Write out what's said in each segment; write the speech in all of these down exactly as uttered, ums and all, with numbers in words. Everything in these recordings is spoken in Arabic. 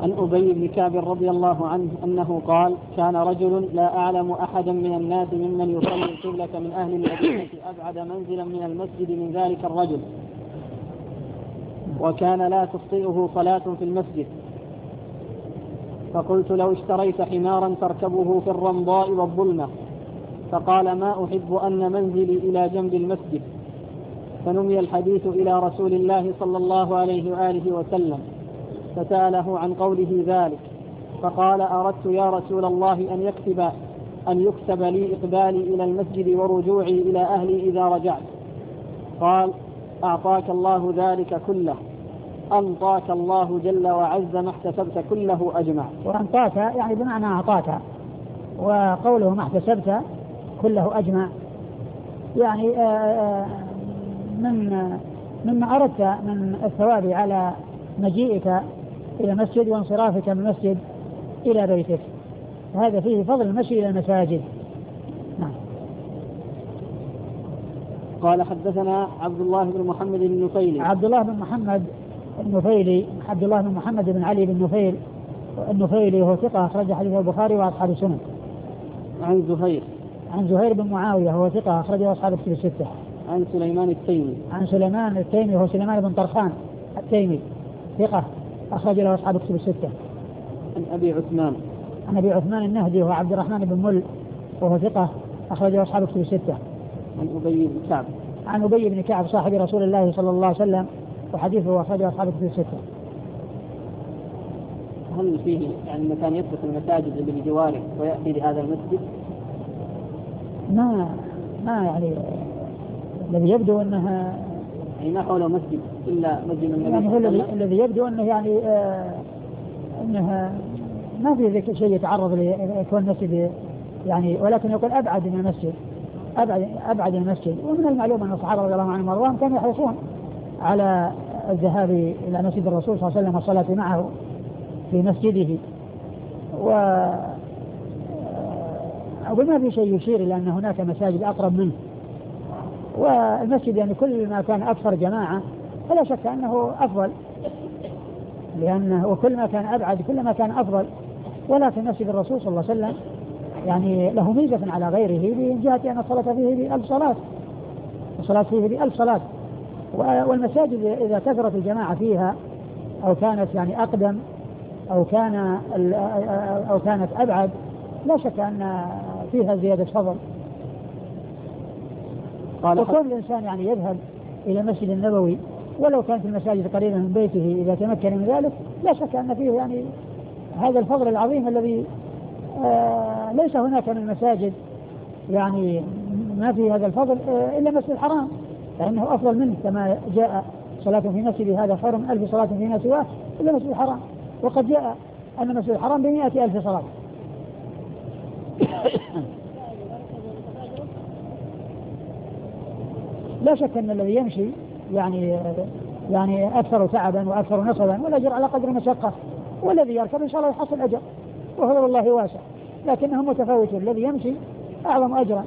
عن أبي بن كعب رضي الله عنه أنه قال كان رجل لا أعلم أحدا من الناس ممن يصلي القبلة من أهل المدينة أبعد منزلا من المسجد من ذلك الرجل، وكان لا تخطئه صلاة في المسجد، فقلت لو اشتريت حمارا تركبه في الرمضاء والظلمة، فقال ما أحب أن منزلي إلى جنب المسجد، فنمي الحديث إلى رسول الله صلى الله عليه وآله وسلم، فسأله عن قوله ذلك، فقال أردت يا رسول الله أن يكتب أن يكتب لي إقبالي إلى المسجد ورجوعي إلى أهلي إذا رجعت. قال أعطاك الله ذلك كله، أنطاك الله جل وعز ما احتسبت كله أجمع. وأنطاك يعني بمعنى أعطاك، وقوله ما احتسبت كله أجمع يعني من مما أردت من الثواب على مجيئك إلى المسجد وانصرافك من المسجد إلى بيتك، هذا فيه فضل المشي إلى المساجد. نعم. قال حدثنا عبد الله بن محمد النفيلي. عبد الله بن محمد النفيلي عبد الله بن محمد بن علي بن نفيل النفيلي هو ثقة أخرج حديث البخاري وأصحاب السنن. عن زهير عن زهير بن معاوية هو ثقة أخرجه أصحاب الكتب الستة. عن سليمان التيمي عن سليمان التيمي هو سليمان بن طرخان التيمي ثقة أخرج له أصحاب الكتب الستة. عن أبي عثمان عن أبي عثمان النهدي وهو عبد الرحمن بن مل وهو ثقة أخرج له أصحاب الكتب الستة. عن أبي بن كعب عن أبي بن كعب صاحب رسول الله صلى الله عليه وسلم وحديثه أخرجه أصحاب الكتب الستة. هل فيه يعني مكان يترك المساجد اللي بجواره ويأتي لهذا المسجد؟ ما ما يعني الذي يبدو أنها يعني ما حوله مسجد إلا مسجد النبي يعني صلى الله عليه وسلم. الذي يبدو أنه يعني آه أنها ما في ذلك شيء يتعرض ليكون مسجد يعني، ولكن يقول أبعد من المسجد أبعد أبعد من المسجد. ومن المعلوم أن الصحابة رضي الله عنهم وارضاهم كانوا يحرصون على الذهاب إلى مسجد الرسول صلى الله عليه وسلم والصلاة معه في مسجده، و وما في شيء يشير إلى أن هناك مساجد أقرب منه. والمسجد يعني كل ما كان أكثر جماعة فلا شك أنه أفضل، لأنه وكل ما كان أبعد كل ما كان أفضل. ولكن مسجد الرسول صلى الله عليه وسلم يعني له ميزة على غيره من جهة أن الصلاة فيه بألف صلاة الصلاة فيه بألف صلاة. والمساجد إذا كثرت الجماعة فيها أو كانت يعني أقدم أو كان أو كانت أبعد لا شك أن فيها زيادة فضل. وكل الإنسان يعني يذهب إلى المسجد النبوي ولو كانت المساجد قريبة من بيته إذا تمكن من ذلك لا شك أن فيه يعني هذا الفضل العظيم الذي آه ليس هناك من المساجد يعني ما في هذا الفضل آه إلا مسجد الحرام، لأنه أفضل منه كما جاء صلاة في مسجد هذا خير من ألف صلاة فيما سواه إلا مسجد الحرام. وقد جاء أن مسجد الحرام بمئة ألف صلاة. لا شك أن الذي يمشي يعني يعني أكثر تعبا وأكثر نصبا والأجر على قدر المشقة، والذي يركب إن شاء الله يحصل أجر وهو والله واسع، لكنهم متفاوتون، الذي يمشي أعظم أجرا.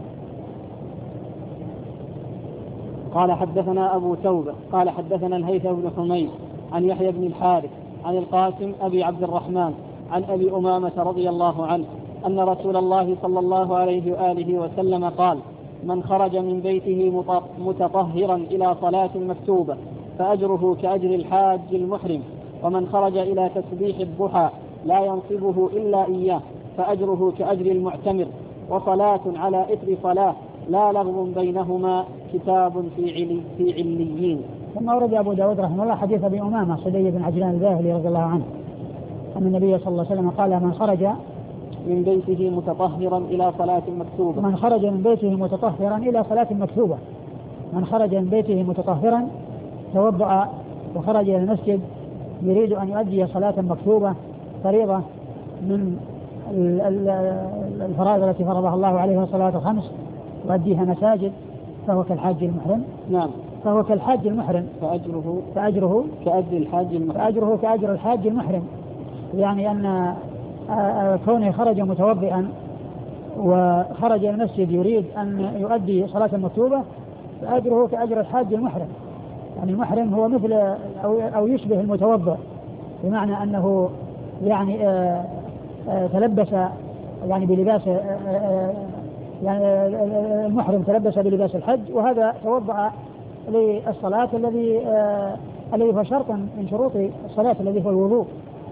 قال حدثنا أبو توبة قال حدثنا الهيثم بن حميد عن يحيى بن الحارث عن القاسم أبي عبد الرحمن عن أبي أمامة رضي الله عنه أن رسول الله صلى الله عليه وآله وسلم قال من خرج من بيته متطهرا إلى صلاة مكتوبة فأجره كأجر الحاج المحرم، ومن خرج إلى تسبيح الضحى لا ينصبه إلا إياه فأجره كأجر المعتمر، وصلاة على إثر صلاة لا لغو بينهما كتاب في علي في عليين. ثم ورد أبو داود رحمه الله حديث أبي أمامة صدي بن عجلان الباهلي رضي الله عنه أن النبي صلى الله عليه وسلم قال من خرج من بيته متطهرا إلى صلاة مكتوبة من خرج من بيته متطهرا إلى صلاة مكتوبة من خرج من بيته متطهرا توضأ وخرج إلى المسجد يريد أن يؤدي صلاة مكتوبة فريضة من الفرائض التي فرضها الله عليه والصلاة الخمس يؤديها مساجد فهو كالحاج المحرم. نعم فهو كالحاج المحرم فأجره فأجره كأجر الحاج المحرم فأجره كأجر الحاج المحرم، يعني أن كونه خرج متوضئا وخرج المسجد يريد أن يؤدي صلاة مكتوبة فأجره كأجر الحاج المحرم. يعني المحرم هو مثل أو يشبه المتوضئ، بمعنى أنه يعني آآ آآ تلبس يعني بلباس يعني المحرم تلبس بلباس الحج، وهذا توضأ للصلاة الذي الذي هو شرط من شروط الصلاة الذي هو الوضوء،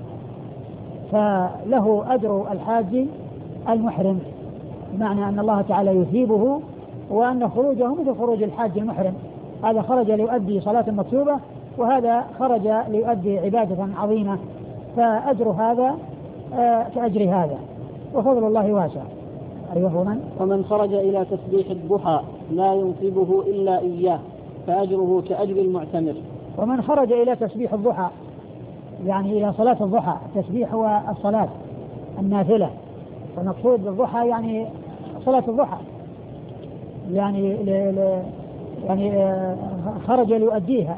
فله أجر الحاج المحرم، بمعنى أن الله تعالى يثيبه، وأن خروجه مثل خروج الحاج المحرم، هذا خرج ليؤدي صلاة مكتوبة وهذا خرج ليؤدي عبادة عظيمة، فأجر هذا كأجر هذا، وفضل الله واسع. أيوه. من ومن خرج إلى تسبيح الضحى لا ينصبه إلا إياه فأجره كأجر المعتمر. ومن خرج إلى تسبيح الضحى يعني إلى صلاة الضحى، التسبيح هو الصلاة النافلة، والمقصود بالضحى يعني صلاة الضحى، يعني ل... ل... يعني خرج ليؤديها.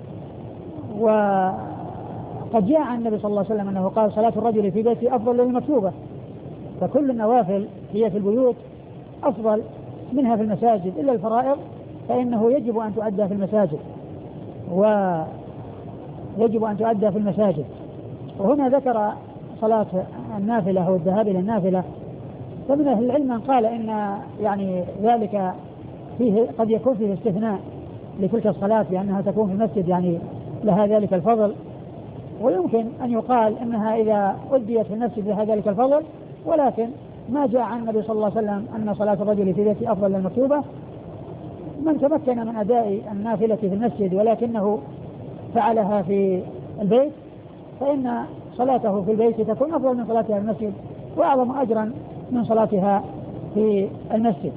وقد جاء عن النبي صلى الله عليه وسلم أنه قال صلاة الرجل في بيته أفضل من المكتوبة، فكل النوافل هي في البيوت أفضل منها في المساجد إلا الفرائض فإنه يجب أن تؤدى في المساجد، ويجب أن تؤدى في المساجد. وهنا ذكر صلاة النافلة أو الذهاب إلى النافلة، فمن أهل العلم من قال إن يعني ذلك فيه قد يكون فيه استثناء لتلك الصلاة لأنها تكون في المسجد يعني لها ذلك الفضل، ويمكن أن يقال إنها إذا أديت في المسجد لها ذلك الفضل، ولكن ما جاء عن النبي صلى الله عليه وسلم أن صلاة الرجل في بيته أفضل من المكتوبة. من تمكن من أداء النافلة في المسجد ولكنه فعلها في البيت فإن صلاته في البيت تكون أفضل من صلاتها في المسجد وأعظم أجرا من صلاتها في المسجد.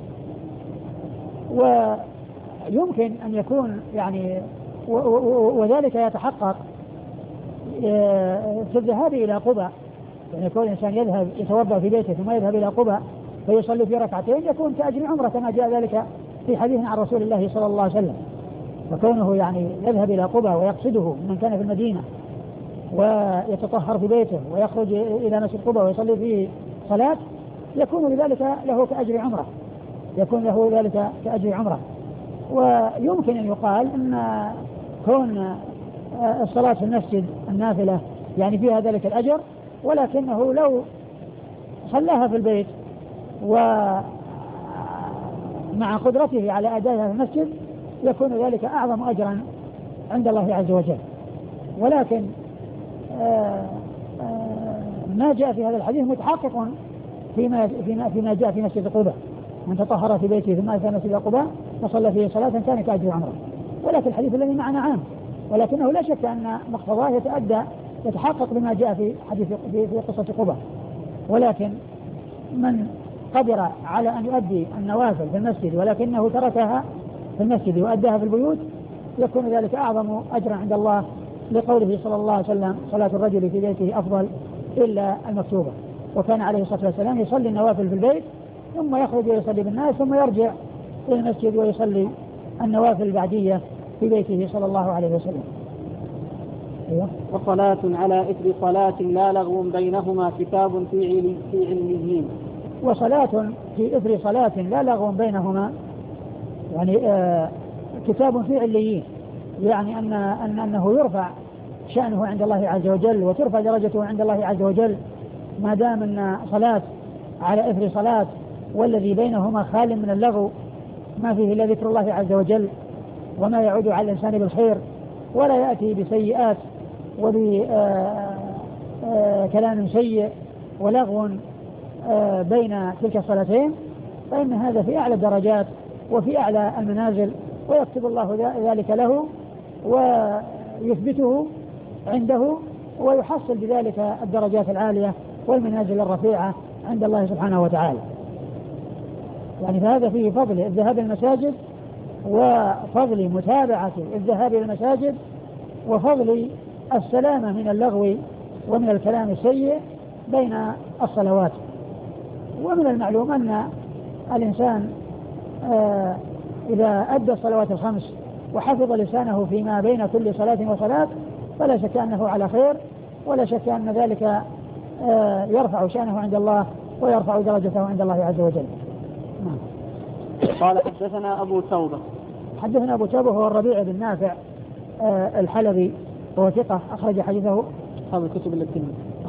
ويمكن أن يكون يعني وذلك يتحقق في الذهاب إلى قباء، يعني يكون الإنسان يذهب يتوضأ في بيته ثم يذهب إلى قباء فيصلي في ركعتين يكون كأجر عمرة كما جاء ذلك في حديث عن رسول الله صلى الله عليه وسلم. فكونه يعني يذهب إلى قباء ويقصده من كان في المدينة ويتطهر في بيته ويخرج إلى مسجد قباء ويصلي فيه صلاة يكون لذلك له كأجر عمرة، يكون له ذلك كأجر عمرة. ويمكن أن يقال أن كون الصلاة في المسجد النافلة يعني فيها ذلك الأجر، ولكنه لو صلاها في البيت ومع قدرته على أدائها في المسجد يكون ذلك أعظم أجرا عند الله عز وجل. ولكن آآ آآ ما جاء في هذا الحديث متحقق فيما, فيما, فيما جاء في مسجد قباء، من تطهر في بيته ثم أتى مسجد قباء فصلى فيه صلاة كان كأجر عمره. ولكن الحديث الذي معنا عام، ولكنه لا شك أن مقتضاه يتأدى يتحقق بما جاء في حديث في قصة قباء. ولكن من قدر على أن يؤدي النوافل في المسجد ولكنه تركها في المسجد وأداها في البيوت يكون ذلك أعظم أجرا عند الله، لقوله صلى الله عليه وسلم صلاة الرجل في بيته أفضل إلا المكتوبة. وكان عليه الصلاة والسلام يصلي النوافل في البيت ثم يخرج ويصلي بالناس ثم يرجع إلى المسجد ويصلي النوافل البعدية في بيته صلى الله عليه وسلم. أيوة. وصلاة على إثر صلاة لا لغو بينهما كتاب في في عليين. وصلاة في إثر صلاة لا لغو بينهما يعني آه كتاب في عليين، يعني أن أن أنه يرفع شأنه عند الله عز وجل وترفع درجته عند الله عز وجل ما دام أن صلاة على إثر صلاة والذي بينهما خال من اللغو ما فيه إلا ذكر الله عز وجل وما يعود على الإنسان بالخير ولا يأتي بسيئات وبكلام سيء ولغو بين تلك الصلاتين، فإن هذا في أعلى الدرجات وفي أعلى المنازل، ويكتب الله ذلك له ويثبته عنده ويحصل بذلك الدرجات العالية والمنازل الرفيعة عند الله سبحانه وتعالى. يعني فهذا فيه فضل الذهاب إلى المساجد وفضل متابعة الذهاب إلى المساجد وفضل السلامة من اللغو ومن الكلام السيء بين الصلوات. ومن المعلوم أن الإنسان آه إذا أدى الصلوات الخمس وحفظ لسانه فيما بين كل صلاة وصلاة فلا شك أنه على خير، ولا شك أن ذلك آه يرفع شأنه عند الله ويرفع درجته عند الله عز وجل. نعم. قال حدثنا أبو توبة. حدثنا أبو توبة هو الربيع بن نافع آه الحلبي وهو ثقة أخرج حديثه أصحاب الكتب التي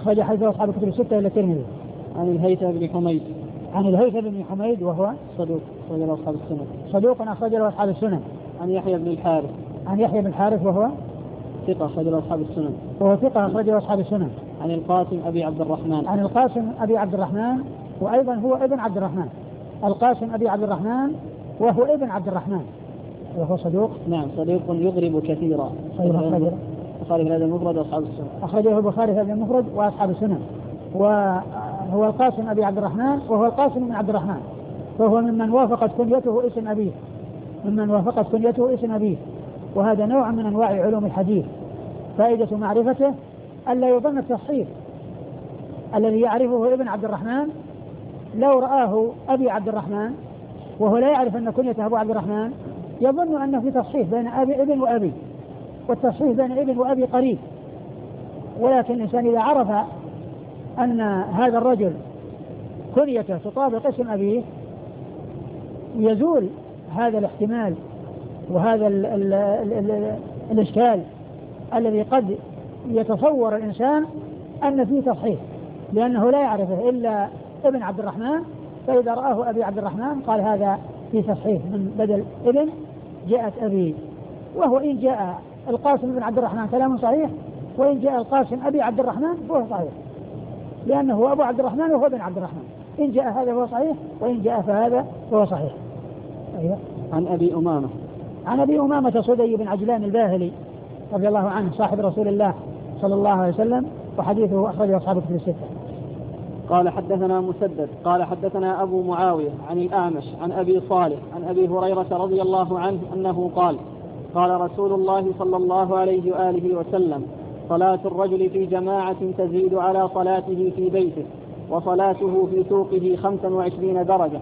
أخرج حديثه أصحاب الكتب الستة إلا الترمذي. عن الهيثم بن حميد. عن الهيثم بن حميد وهو صدوق أخرج له أصحاب السنن. صدوق أخرج له أصحاب السنن. عن يحيى بن الحارث. عن يحيى بن الحارث وهو ثقة أخرج له أصحاب السنن. وهو ثقة أخرج له أصحاب السنن. عن القاسم أبي عبد الرحمن. عن القاسم أبي عبد الرحمن وأيضا هو ابن عبد الرحمن. القاسم أبي عبد الرحمن وهو ابن عبد الرحمن وهو صدوق. نعم صدوق يغرب كثيرا. أخرجه البخاري في هذا المفرد وأصحاب السنن. أخرجه البخاري في هذا المفرد وأصحاب السنن. وهو القاسم أبي عبد الرحمن وهو القاسم بن عبد الرحمن، فهو ممن وافقت كنيته اسم أبيه، ممن وافقت كنيته اسم أبيه. وهذا نوع من أنواع علوم الحديث. فائدة معرفته ألا يظن التصحيف. الذي يعرفه ابن عبد الرحمن لو رآه أبي عبد الرحمن وهو لا يعرف أن كنيته أبو عبد الرحمن يظن أنه في تصحيف بين أبي ابن وأبي، والتصحيف بين ابن وأبي قريب. ولكن الإنسان إذا عرف أن هذا الرجل كنيته تطابق اسم أبيه يزول هذا الاحتمال وهذا ال ال ال ال الإشكال الذي قد يتصور الإنسان أن فيه تصحيح، لأنه لا يعرفه إلا ابن عبد الرحمن، فإذا رآه أبي عبد الرحمن قال هذا في تصحيح من بدل ابن جاءت أبي. وهو إن جاء القاسم بن عبد الرحمن كلام صحيح، وإن جاء القاسم أبي عبد الرحمن فهو صحيح، لأنه أبو عبد الرحمن وهو ابن عبد الرحمن. إن جاء هذا فهو صحيح، وإن جاء فهذا فهو صحيح. أيوة. عن أبي أمامة. عن أبي أمامة صدي بن عجلان الباهلي رضي الله عنه صاحب رسول الله صلى الله عليه وسلم، وحديثه أخرجه أصحاب الكتب الستة. قال حدثنا مسدد قال حدثنا أبو معاوية عن الأعمش عن أبي صالح عن أبي هريرة رضي الله عنه أنه قال قال رسول الله صلى الله عليه وآله وسلم صلاة الرجل في جماعة تزيد على صلاته في بيته وصلاته في سوقه خمسا وعشرين درجة.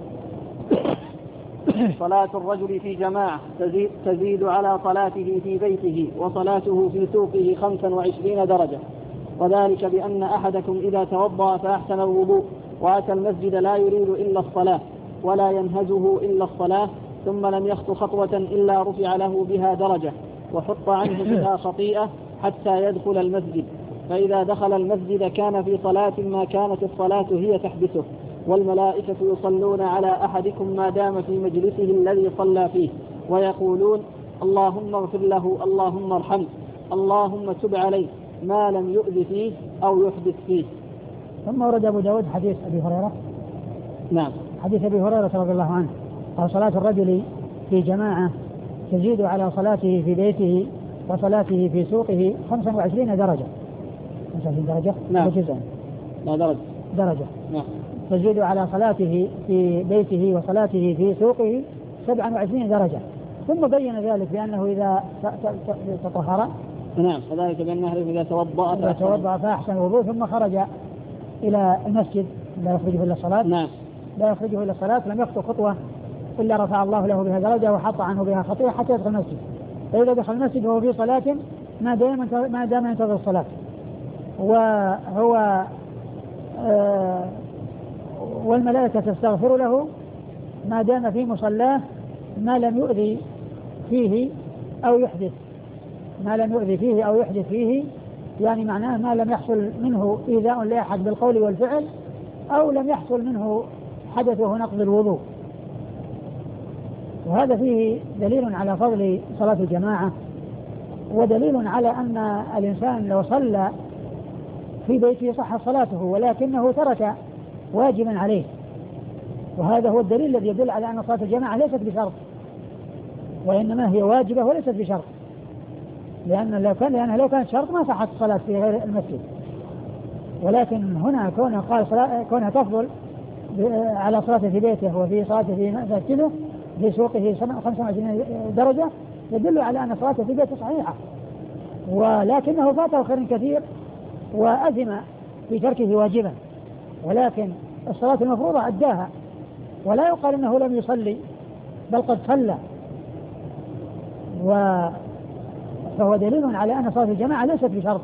صلاة الرجل في جماعة تزيد, تزيد على صلاته في بيته وصلاته في سوقه خمسا وعشرين درجة، وذلك بأن أحدكم إذا توضأ فأحسن الوضوء وأتى المسجد لا يريد إلا الصلاة ولا ينهزه إلا الصلاة ثم لم يخط خطوة إلا رفع له بها درجة وحط عنه بها خطيئة حتى يدخل المسجد، فإذا دخل المسجد كان في صلاة ما كانت الصلاة هي تحبسه، والملائكة يصلون على أحدكم ما دام في مجلسه الذي صلى فيه ويقولون اللهم اغفر له اللهم ارحمه اللهم تب عليه ما لم يؤذ فيه أو يحدث فيه. ثم ورد أبو داود حديث أبي هريرة. نعم. حديث أبي هريرة رضي الله عنه قال صلاة الرجل في جماعة تزيد على صلاته في بيته وصلاته في سوقه خمسا وعشرين درجة. خمسة وعشرين درجة؟ نعم. وجزء. لا درجة. درجة. نعم. تزيد على صلاته في بيته وصلاته في سوقه سبعا وعشرين درجة. ثم بين ذلك بأنه إذا تطهر. نعم. وذلك بأنه إذا توضأ إذا توضأ فأحسن الوضوء ثم خرج إلى المسجد لا يخرجه إلا الصلاة. نعم. لا يخرجه إلا الصلاة لم يخطو خطوة إلا رفع الله له بها درجة وحط عنه بها خطيئة حتى يدخل المسجد. فإذا دخل المسجد وهو في صلاة ما دام ما دام ينتظر الصلاة وهو آه والملائكة تستغفر له ما دام في مصلاه ما لم يؤذي فيه أو يحدث ما لم يؤذي فيه أو يحدث فيه، يعني معناه ما لم يحصل منه إيذاء لأحد بالقول والفعل أو لم يحصل منه حدث وهو نقض الوضوء. وهذا فيه دليل على فضل صلاة الجماعة، ودليل على أن الإنسان لو صلى في بيته صح صلاته ولكنه ترك واجبا عليه، وهذا هو الدليل الذي يدل على أن صلاة الجماعة ليست بشرط وإنما هي واجبة وليست بشرط، لأن لو كان لأنها لو كانت شرط ما صحت الصلاة في غير المسجد. ولكن هنا كونها قال صلاة كونها تفضل على صلاته في بيته وفي صلاته في مسجده في سوقه خمسة وعشرين درجة يدل على أن صلاته في بيته صحيحة، ولكنه فاته خير كثير وأثم في تركه واجبا، ولكن الصلاة المفروضة أداها ولا يقال أنه لم يصلي بل قد صلى. فهو دليل على أن صلاة الجماعة ليست بشرط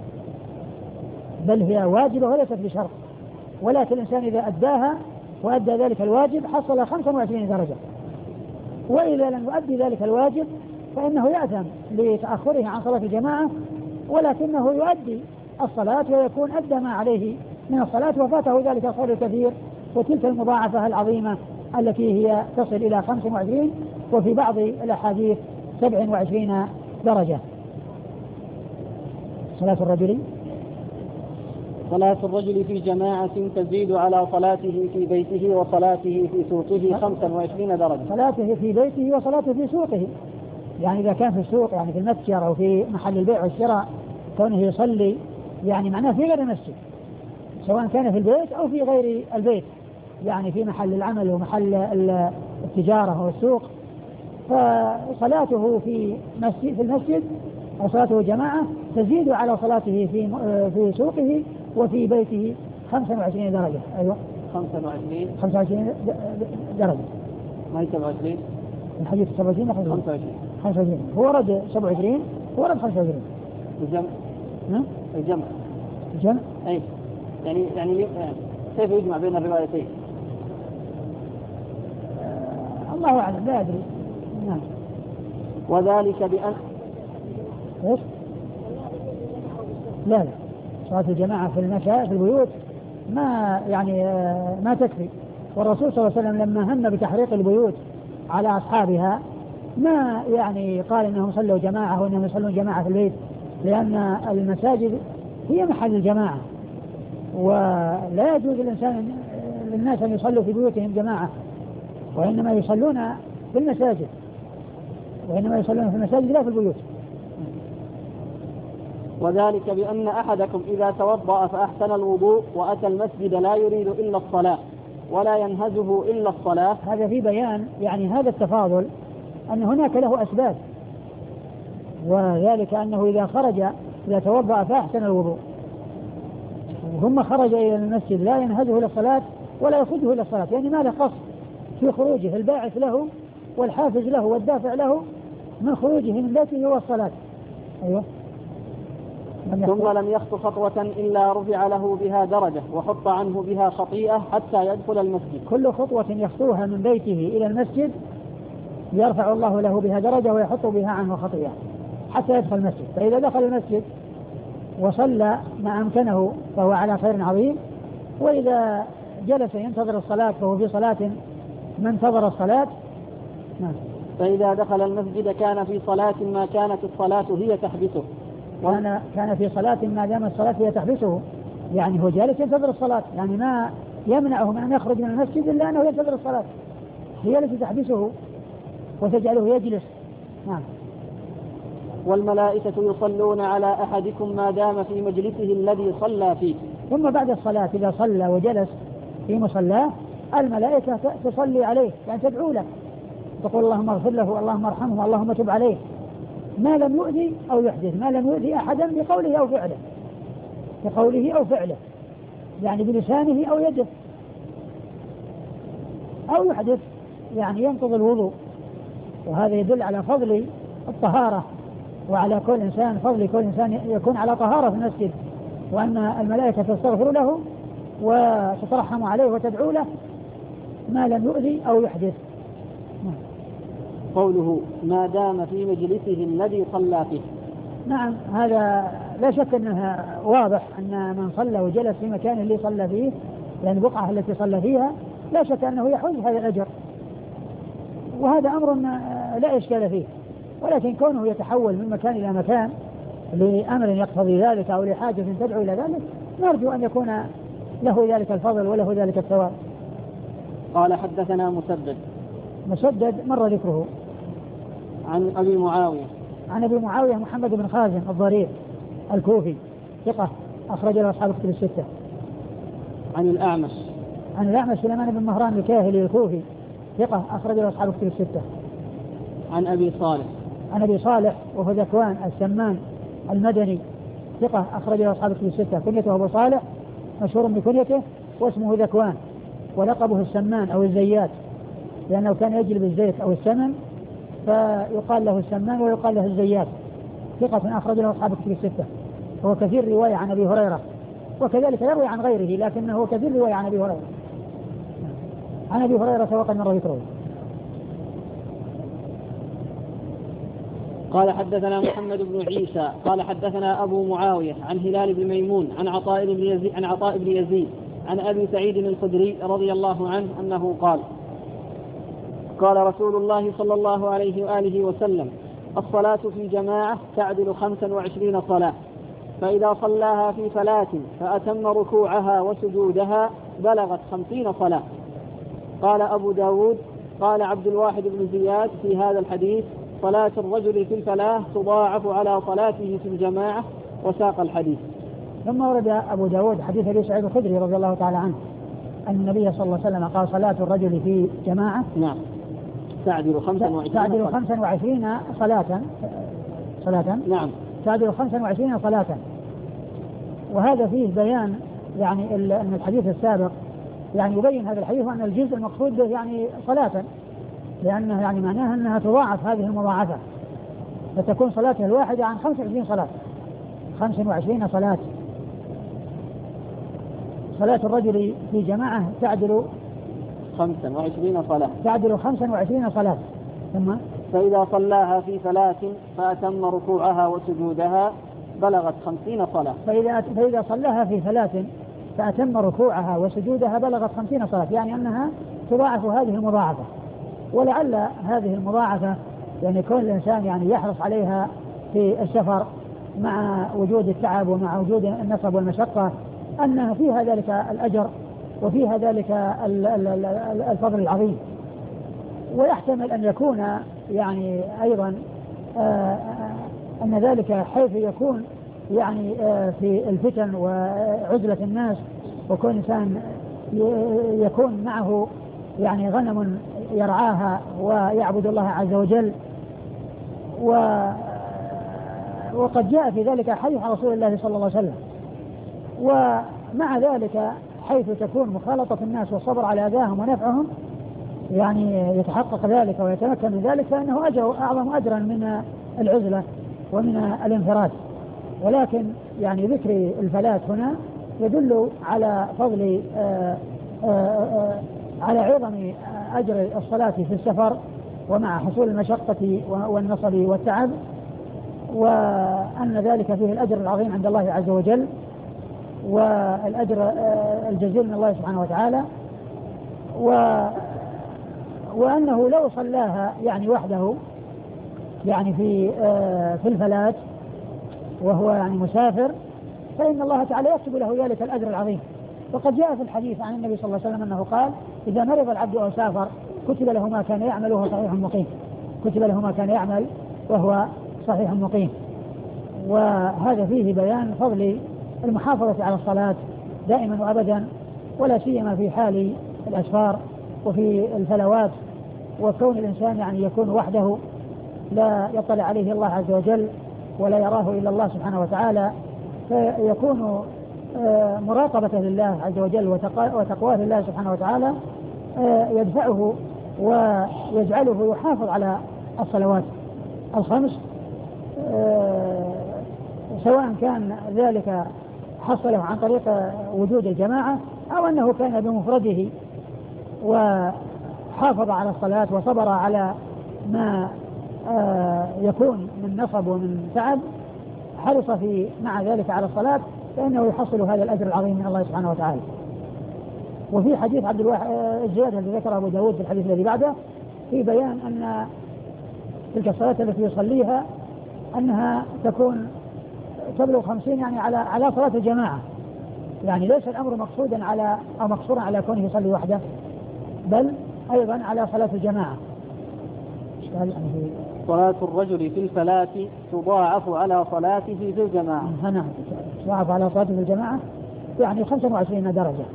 بل هي واجبة وليست بشرط، ولكن الإنسان إذا أداها وأدى ذلك الواجب حصل خمسة وعشرين درجة، وإذا لم يؤدي ذلك الواجب فإنه يأثم لتأخره عن صلاة الجماعة، ولكنه يؤدي الصلاة ويكون أدى ما عليه من الصلاة وفاته ذلك الخير الكثير وتلك المضاعفة العظيمة التي هي تصل إلى خمس وعشرين وفي بعض الأحاديث سبع وعشرين درجة. صلاة الرجل صلاة الرجل في جماعة تزيد على صلاته في بيته وصلاته في سوقه خمسا وعشرين درجة. صلاته في بيته وصلاته في سوقه، يعني إذا كان في السوق يعني في المتجر أو في محل البيع والشراء كونه يصلي يعني معناه في غير المسجد، سواء كان في البيت أو في غير البيت، يعني في محل العمل ومحل التجارة والسوق، فصلاته في مسجد في المسجد أو صلاته جماعة تزيد على صلاته في في سوقه وفي بيته خمسة وعشرين درجة. أيوة خمسة وعشرين خمسة وعشرين درجة، ما هي سبعة وعشرين الحديث سبعة وعشرين خمسة وعشرين خمسة وعشرين هو رد سبعة وعشرين هو رد خمسة وعشرين. الجمع ها؟ الجمع الجمع أي يعني يعني كيف يجمع بين الروايتين؟ آه الله أعلم لا أدري. نعم. وذلك بأن إيش؟ لا لا صلاة الجماعة في المشاء في البيوت ما يعني آه ما تكفي، والرسول صلى الله عليه وسلم لما هم بتحريق البيوت على أصحابها ما يعني قال إنهم صلوا جماعة وإنهم يصلون جماعة في البيت، لأن المساجد هي محل الجماعة ولا يجوز الإنسان للناس أن يصلوا في بيوتهم جماعة، وإنما يصلون في المساجد وإنما يصلون في المساجد لا في البيوت. وذلك بأن أحدكم إذا توضأ فأحسن الوضوء وأتى المسجد لا يريد إلا الصلاة ولا ينهزه إلا الصلاة. هذا في بيان يعني هذا التفاضل أن هناك له أسباب، وذلك أنه إذا خرج إذا توضأ فأحسن الوضوء ثم خرج إلى المسجد لا ينهزه إلى الصلاة ولا يخرجه إلى الصلاة، يعني ما له قصد في خروجه، الباعث له والحافز له والدافع له من خروجه من بيته هو الصلاة. أيوة. ثم لم يخط خطوة إلا رفع له بها درجة وحط عنه بها خطيئة حتى يدخل المسجد. كل خطوة يخطوها من بيته إلى المسجد يرفع الله له بها درجة ويحط بها عنه خطيئة حتى يدخل المسجد، فإذا دخل المسجد وصلى ما أمكنه فهو على خير عظيم، وإذا جلس ينتظر الصلاة فهو في صلاة من انتظر الصلاة. نعم. فإذا دخل المسجد كان في صلاة ما كانت الصلاة هي تحبسه، كان كان في صلاة ما دام الصلاة هي تحبسه، يعني هو جالس ينتظر الصلاة، يعني ما يمنعه من أن يخرج من المسجد إلا أنه ينتظر الصلاة، هي التي تحبسه وتجعله يجلس. نعم. والملائكة يصلون على أحدكم ما دام في مجلسه الذي صلى فيه. ثم بعد الصلاة إذا صلى وجلس في مصلاه الملائكة تصلي عليه، يعني تدعو له، تقول اللهم اغفر له اللهم ارحمه اللهم تب عليه، ما لم يؤذي أو يحدث، ما لم يؤذي أحدا بقوله أو فعله بقوله أو فعله يعني بلسانه أو يده، أو يحدث يعني ينقض الوضوء، وهذا يدل على فضل الطهارة وعلى كل إنسان فضل كل إنسان يكون على طهارة في المسجد، وأن الملائكة تستغفر له وتترحم عليه وتدعو له ما لم يؤذي أو يحدث. قوله ما دام في مجلسه الذي صلى فيه. نعم هذا لا شك أنه واضح أن من صلى وجلس في مكان اللي صلى فيه، يعني البقعة التي صلى فيها لا شك أنه يحوز هذا الأجر، وهذا أمر لا إشكال فيه، ولكن كونه يتحول من مكان إلى مكان لأمر يقتضي ذلك أو لحاجة تدعو إلى ذلك نرجو أن يكون له ذلك الفضل وله ذلك الثواب. قال حدثنا مسدد مسدد مر ذكره. عن أبي معاوية عن أبي معاوية محمد بن خازم الضرير الكوفي ثقة أخرج له أصحاب الكتب الستة. عن الأعمش عن الأعمش سليمان بن مهران الكاهلي الكوفي ثقة أخرج له أصحاب الكتب الستة. عن أبي صالح عن أبي صالح وهو ذكوان السمان المدني ثقة أخرج له أصحاب الكتب الستة، كنيته أبو صالح مشهور بكنيته واسمه ذكوان ولقبه السمان أو الزيات، لأنه كان يجلب الزيت أو السمن فيقال له السمان ويقال له الزيات، ثقة أخرج له أصحاب الكتب الستة، هو كثير رواية عن أبي هريرة وكذلك يروي عن غيره، لكنه كثير رواية عن أبي هريرة عن أبي هريرة وقد مر ذكره. قال حدثنا محمد بن عيسى قال حدثنا أبو معاوية عن هلال بن ميمون عن عطاء بن يزيد عن عطاء بن يزيد عن أبي سعيد الخدري رضي الله عنه أنه قال قال رسول الله صلى الله عليه وآله وسلم: الصلاة في جماعة تعدل خمسا وعشرين صلاة، فإذا صلاها في فلاة فأتم ركوعها وسجودها بلغت خمسين صلاة. قال أبو داود قال عبد الواحد بن زياد في هذا الحديث: صلاة الرجل في الفلاة تضاعف على صلاته في الجماعة، وساق الحديث. ثم ورد أبو داود حديث أبي سعيد الخدري رضي الله تعالى عنه أن النبي صلى الله عليه وسلم قال: صلاة الرجل في جماعة نعم تعدل خمسا وعشرين تعدل خمسا وعشرين صلاة صلاة نعم تعدل خمسا وعشرين صلاة. وهذا فيه بيان يعني أن الحديث السابق يعني يبين هذا الحديث وأن الجزء المقصود به يعني صلاة، لأنه يعني معناها أنها تضاعف هذه المضاعفة، فتكون صلاته الواحدة عن خمس وعشرين صلاة، خمس وعشرين صلاة. صلاة الرجل في جماعة تعدل خمسا وعشرين صلاة تعدل خمسا وعشرين صلاة. ثم فإذا صلاها في فلاة فأتم ركوعها وسجودها بلغت خمسين صلاة. فإذا فإذا صلاها في فلاة فأتم ركوعها وسجودها بلغت خمسين صلاة، يعني أنها تضاعف هذه المضاعفة. ولعل هذه المضاعفة يعني كل الإنسان يعني يحرص عليها في السفر مع وجود التعب ومع وجود النصب والمشقة، أنها فيها ذلك الأجر وفيها ذلك الفضل العظيم. ويحتمل أن يكون يعني أيضا أن ذلك حيث يكون يعني في الفتن وعزلة الناس، وكل إنسان يكون معه يعني غنم يرعاها ويعبد الله عز وجل. و وقد جاء في ذلك حديث عن رسول الله صلى الله عليه وسلم. ومع ذلك حيث تكون مخالطة الناس والصبر على أذاهم ونفعهم يعني يتحقق ذلك ويتمكن من ذلك، فإنه أجر أعظم أجرا من العزلة ومن الانفراد. ولكن يعني ذكر الفلاة هنا يدل على فضل آآ آآ على عظم أجر الصلاة في السفر ومع حصول المشقة والنصب والتعب، وأن ذلك فيه الأجر العظيم عند الله عز وجل والأجر الجزيل من الله سبحانه وتعالى. و وأنه لو صلاها يعني وحده يعني في في الفلاة وهو يعني مسافر، فإن الله تعالى يكتب له ذلك الأجر العظيم. وقد جاء في الحديث عن النبي صلى الله عليه وسلم أنه قال: إذا مرض العبد أو سافر كتب له ما كان يعمل وهو صحيح مقيم، كتب له ما كان يعمل وهو صحيح مقيم. وهذا فيه بيان فضل المحافظة على الصلاة دائما وأبدا، ولا سيما في حال الأسفار وفي الفلوات، وكون الإنسان يعني يكون وحده لا يطلع عليه الله عز وجل ولا يراه إلا الله سبحانه وتعالى، فيكون مراقبة لله عز وجل وتقواه لله سبحانه وتعالى يدفعه ويجعله يحافظ على الصلوات الخمس، سواء كان ذلك حصله عن طريق وجود الجماعة أو أنه كان بمفرده وحافظ على الصلاة وصبر على ما يكون من نصب ومن تعب، حرص في مع ذلك على الصلاة، فإنه يحصل هذا الأجر العظيم من الله سبحانه وتعالى. وفي حديث عبد الواحد الزيادة الذي ذكره أبو داود في الحديث الذي بعده في بيان أن تلك الصلاة التي يصليها أنها تكون تبلغ خمسين يعني على على صلاة الجماعة، يعني ليس الأمر مقصودا على أو مقصورا على كونه يصلي وحده، بل أيضا على صلاة الجماعة. صلاة الرجل في الفلاة تضاعف على صلاته في الجماعة. نعم تضاعف على صلاته في الجماعة يعني خمسة وعشرين درجة،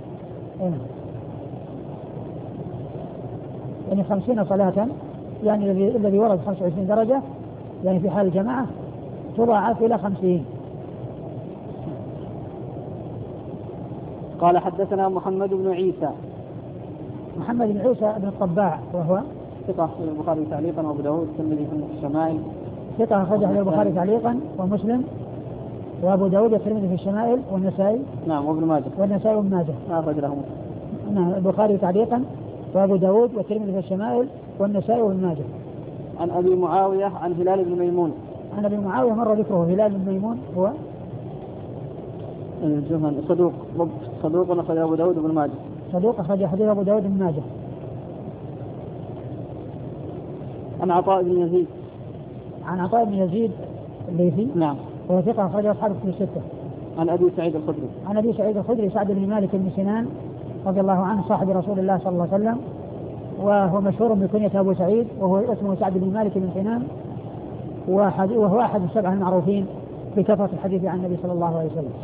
يعني خمسين صلاة، يعني الذي الذي ورد خمسة وعشرين درجة يعني في حال الجماعة تضاعف إلى خمسين. قال حدثنا محمد بن عيسى محمد بن عيسى بن الطباع وهو ثقة البخاري تعليقا وابو داود والترمذي في الشمائل، ثقة أخرجه البخاري تعليقا ومسلم وابو داود والترمذي في الشمائل والنسائي نعم وابن ماجه والنسائي وابن ماجه ما أخرج له نعم البخاري تعليقا وابو داود والترمذي في الشمائل والنسائي وابن ماجه. عن أبي معاوية عن هلال بن ميمون عن أبي معاوية مر ذكره. هلال بن ميمون هو الجهني صدوق صدوق أخرج أبو داود بن ماجه صدوق أخرج حديث أبو داود بن ماجه. عن عطاء بن يزيد عن عطاء بن يزيد الليثي نعم وهو ثقة أخرج أصحاب الكتب الستة. عن أبي سعيد الخدري عن أبي سعيد الخدري سعد بن مالك بن سنان رضي الله عنه صاحب رسول الله صلى الله عليه وسلم، وهو مشهور بكنية أبو سعيد، وهو اسمه سعد بن مالك بن سنان، وهو أحد السبعة المعروفين بكثرة الحديث عن النبي صلى الله عليه وسلم.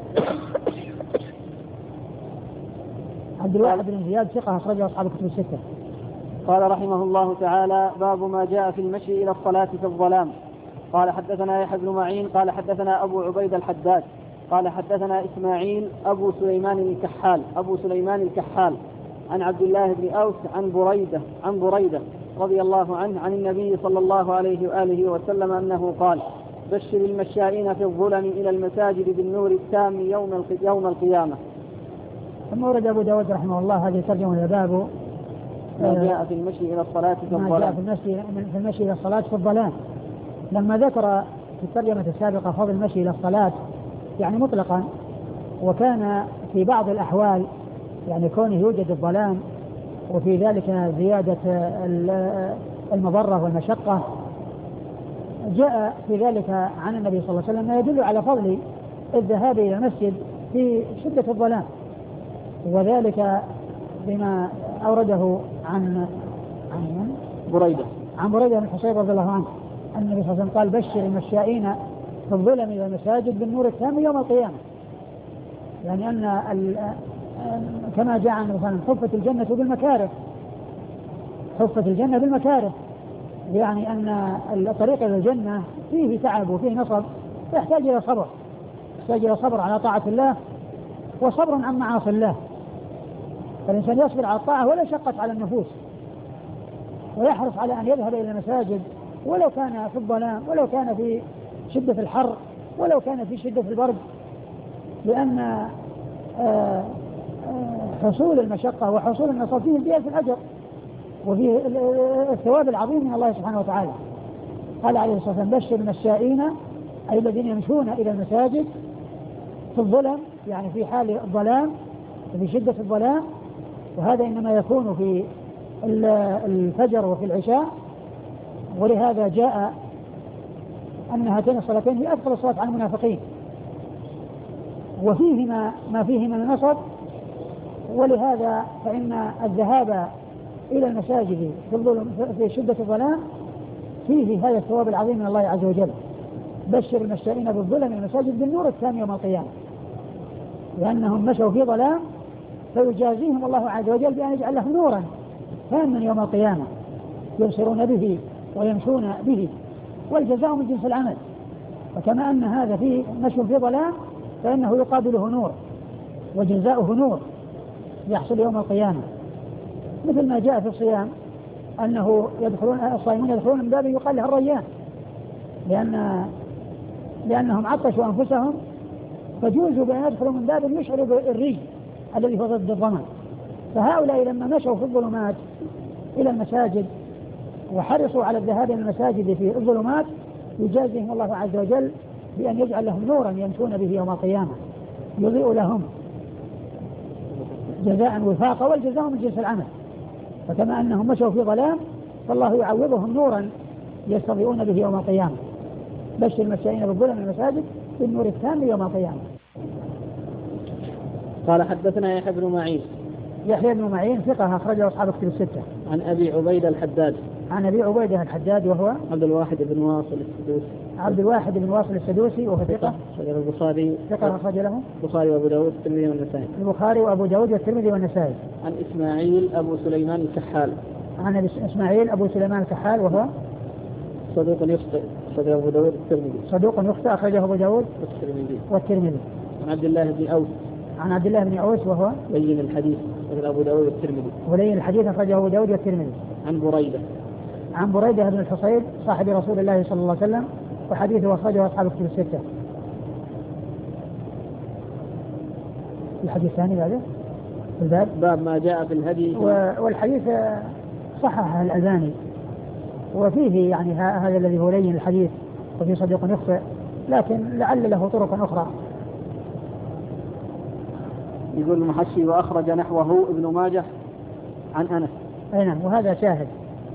عبد الواحد بن زياد ثقة أخرجه أصحاب الكتب الستة. قال رحمه الله تعالى: باب ما جاء في المشي إلى الصلاة في الظلام. قال حدثنا يحيى بن معين قال حدثنا أبو عبيد الحداد قال حدثنا إسماعيل أبو سليمان الكحال أبو سليمان الكحال عن عبد الله بن أوس عن بريدة عن بريدة رضي الله عنه عن النبي صلى الله عليه وآله وسلم أنه قال: بشر المشائين في الظلم إلى المساجد بالنور التام يوم يوم القيامة. ثم ورد أبو داود رحمه الله هذه ترجمة لبابه ما جاء في المشي إلى الصلاة في الظلام. ما جاء في المشي, في المشي إلى الصلاة في الظلام. لما ذكر في الترجمة السابقة فضل المشي إلى الصلاة يعني مطلقا، وكان في بعض الأحوال يعني كونه يوجد الظلام وفي ذلك زيادة المضرة والمشقة، جاء في ذلك عن النبي صلى الله عليه وسلم ما يدل على فضل الذهاب إلى المسجد في شدة الظلام، وذلك بما أورده عن عن بريدة عن بريدة بن حصيب رضي الله عنه أن النبي صلى الله عليه وسلم قال: بشر المشائين في الظلم إلى المساجد بالنور التام يوم القيامة. يعني أن كما جاء عن مثلا حفت الجنة بالمكاره، حفت الجنة بالمكاره، يعني أن الطريق إلى الجنة فيه تعب وفيه نصب، يحتاج إلى صبر، يحتاج إلى صبر على طاعة الله وصبر عن معاصي الله. فالإنسان يصبر على الطاعة ولا شقت على النفوس، ويحرص على أن يذهب إلى المساجد ولو كان في الظلام، ولو كان في شدة الحر، ولو كان في شدة البرد، لأن حصول المشقة وحصول النصب فيه زيادة الأجر وفيه الثواب العظيم من الله سبحانه وتعالى. قال عليه الصلاة والسلام: بشر المشائين أي الذين يمشون إلى المساجد في الظلم، يعني في حال الظلام وفي شدة الظلام، وهذا إنما يكون في الفجر وفي العشاء. ولهذا جاء أن هاتين الصلاتين هي أفضل الصلاة على المنافقين، وفيهما ما فيهما من نصب. ولهذا فإن الذهاب إلى المساجد في, في شدة الظلام فيه هذا الثواب العظيم من الله عز وجل. بشر المشائين بالظلم المساجد بالنور التام يوم القيامة، لأنهم مشوا في ظلام فيجازيهم الله عز وجل بأن يجعل لهم نورا تاما يوم القيامة يبصرون به ويمشون به، والجزاء من جنس العمل. فكما أن هذا فيه مشوا في ظلام فإنه يقابله نور وجزاؤه نور يحصل يوم القيامة، مثل ما جاء في الصيام أنه يدخلون الصائمون يدخلون من باب يقال له الريان، لأن لأنهم عطشوا أنفسهم فجوزوا بأن يدخلوا من باب يشعر بالري الذي هو ضد الظمأ. فهؤلاء لما مشوا في الظلمات إلى المساجد وحرصوا على الذهاب إلى المساجد في الظلمات يجازيهم الله عز وجل بأن يجعل لهم نورا يمشون به يوم القيامة يضيء لهم جزاء وفاقا، والجزاء من جنس العمل. فكما أنهم مشوا في ظلام فالله يعوضهم نورا يستضيئون به يوم القيامة. بشر المشائين بالظلم المساجد بالنور التام يوم القيامة. قال حدثنا يحيى بن معين يحيى بن معين ثقة أخرجه أصحاب الكتب الستة. عن أبي عبيدة الحداد عن أبي عبيدة الحداد وهو عبد الواحد بن واصل السدوسي عبد الواحد بن واصل السدوسي وهو ثقة أخرجه البخاري ثقة أخرج له البخاري وأبو داود والترمذي والنسائي البخاري وأبو داود والترمذي والنسائي. عن إسماعيل أبو سليمان الكحال عن إسماعيل أبو سليمان الكحال وهو صدوق يخطئ أخرجه أبو داود والترمذي صدوق يخطئ أخرجه أبو داود والترمذي والترمذي. عن عبد الله بن أوس عن عبد الله بن أوس وهو لين الحديث أخرجه أبو داود والترمذي ولين الحديث أخرجه أبو داود والترمذي. عن بريدة عن بريدة بن الحصيب صاحب رسول الله صلى الله عليه وسلم وحديثه أخرجه أصحاب الكتب الستة. الحديث الثاني بعده في الباب باب ما جاء في الهدي والحديث صححه الألباني وفيه يعني هذا الذي هو لين الحديث وفي صديق يخطئ، لكن لعل له طرق أخرى. يقول المحشي وأخرج نحوه ابن ماجه عن أنس. أي نعم، وهذا شاهد.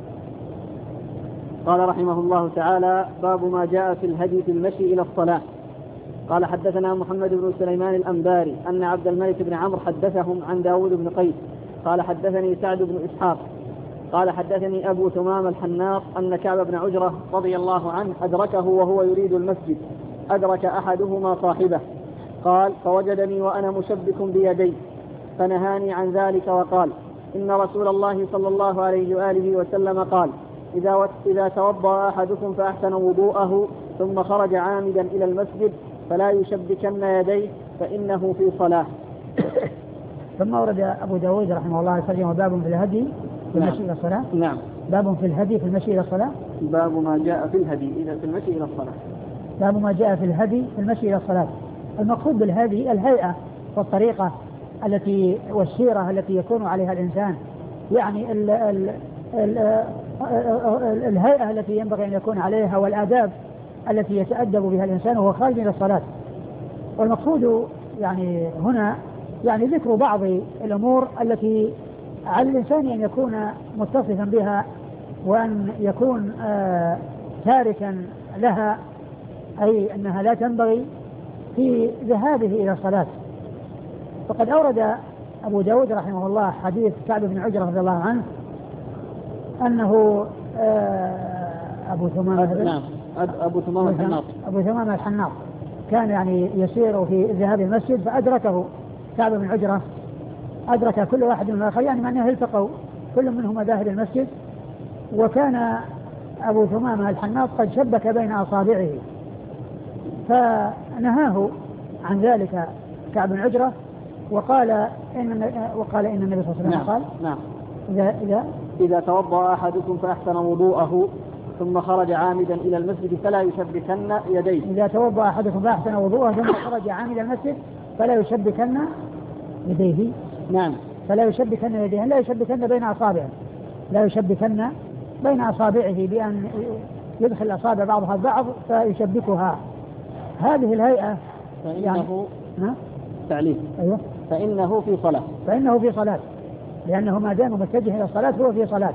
قال رحمه الله تعالى: باب ما جاء في الهدي في المشي إلى الصلاة. قال حدثنا محمد بن سليمان الأنباري أن عبد الملك بن عمرو حدثهم عن داود بن قيس قال حدثني سعد بن إسحاق قال حدثني أبو ثمام الحناط أن كعب بن عجرة رضي الله عنه أدركه وهو يريد المسجد، أدرك أحدهما صاحبه، قال: فوجدني وأنا مشبك بيدي فنهاني عن ذلك وقال: إن رسول الله صلى الله عليه وآله وسلم قال: إذا, إذا توضأ أحدكم فأحسن وضوءه ثم خرج عامدا إلى المسجد فلا يشبكن يديه فإنه في صلاة. ثم ورد أبو داود رحمه الله تعالى: باب في الهدي في المشي إلى الصلاة. نعم. باب في الهدي في المشي إلى الصلاة. باب ما جاء في الهدي إذا في المشي إلى الصلاة. باب ما جاء في الهدي في المشي إلى الصلاة. المقصود بالهدي الهيئة والطريقة التي والسيرة التي يكون عليها الإنسان، يعني ال ال ال ال الهيئة التي ينبغي أن يكون عليها والآداب التي يتأدب بها الإنسان وهو خارج من الصلاة. والمقصود يعني هنا يعني ذكر بعض الأمور التي على الإنسان أن يكون متصفا بها وأن يكون آه تاركا لها، أي أنها لا تنبغي في ذهابه إلى الصلاة. فقد أورد أبو داود رحمه الله حديث كعب بن عجرة رضي الله عنه أنه آه أبو ثمامة نعم أبو ثمامة الحناط أبو ثمامة الحناط كان يعني يسير في ذهاب المسجد فأدركه كعب بن عجرة، أدرك كل واحد من الآخر، يعني معناه التقوا كل منهم ذاهب المسجد، وكان أبو ثمامة الحناط قد شبك بين أصابعه فنهاه عن ذلك كعب بن عجرة وقال إن وقال إن النبي صلى الله عليه وسلم نعم. قال: نعم. إذا إذا إذا توضأ أحدكم فأحسن وضوءه ثم خرج عامدا إلى المسجد فلا يشبكن يديه. إذا توضأ أحدكم فأحسن وضوءه ثم خرج عامدا المسجد فلا يشبكن يديه. نعم. فلا يشبكن يديه، لا يشبكن بين أصابعه، لا يشبكن بين أصابعه بأن يدخل أصابع بعضها البعض فيشبكها. هذه الهيئة فإنه يعني تعليم. أيوه. فإنه في صلاة. فإنه في صلاة، لأنه ما دام متجه إلى الصلاة هو في صلاة.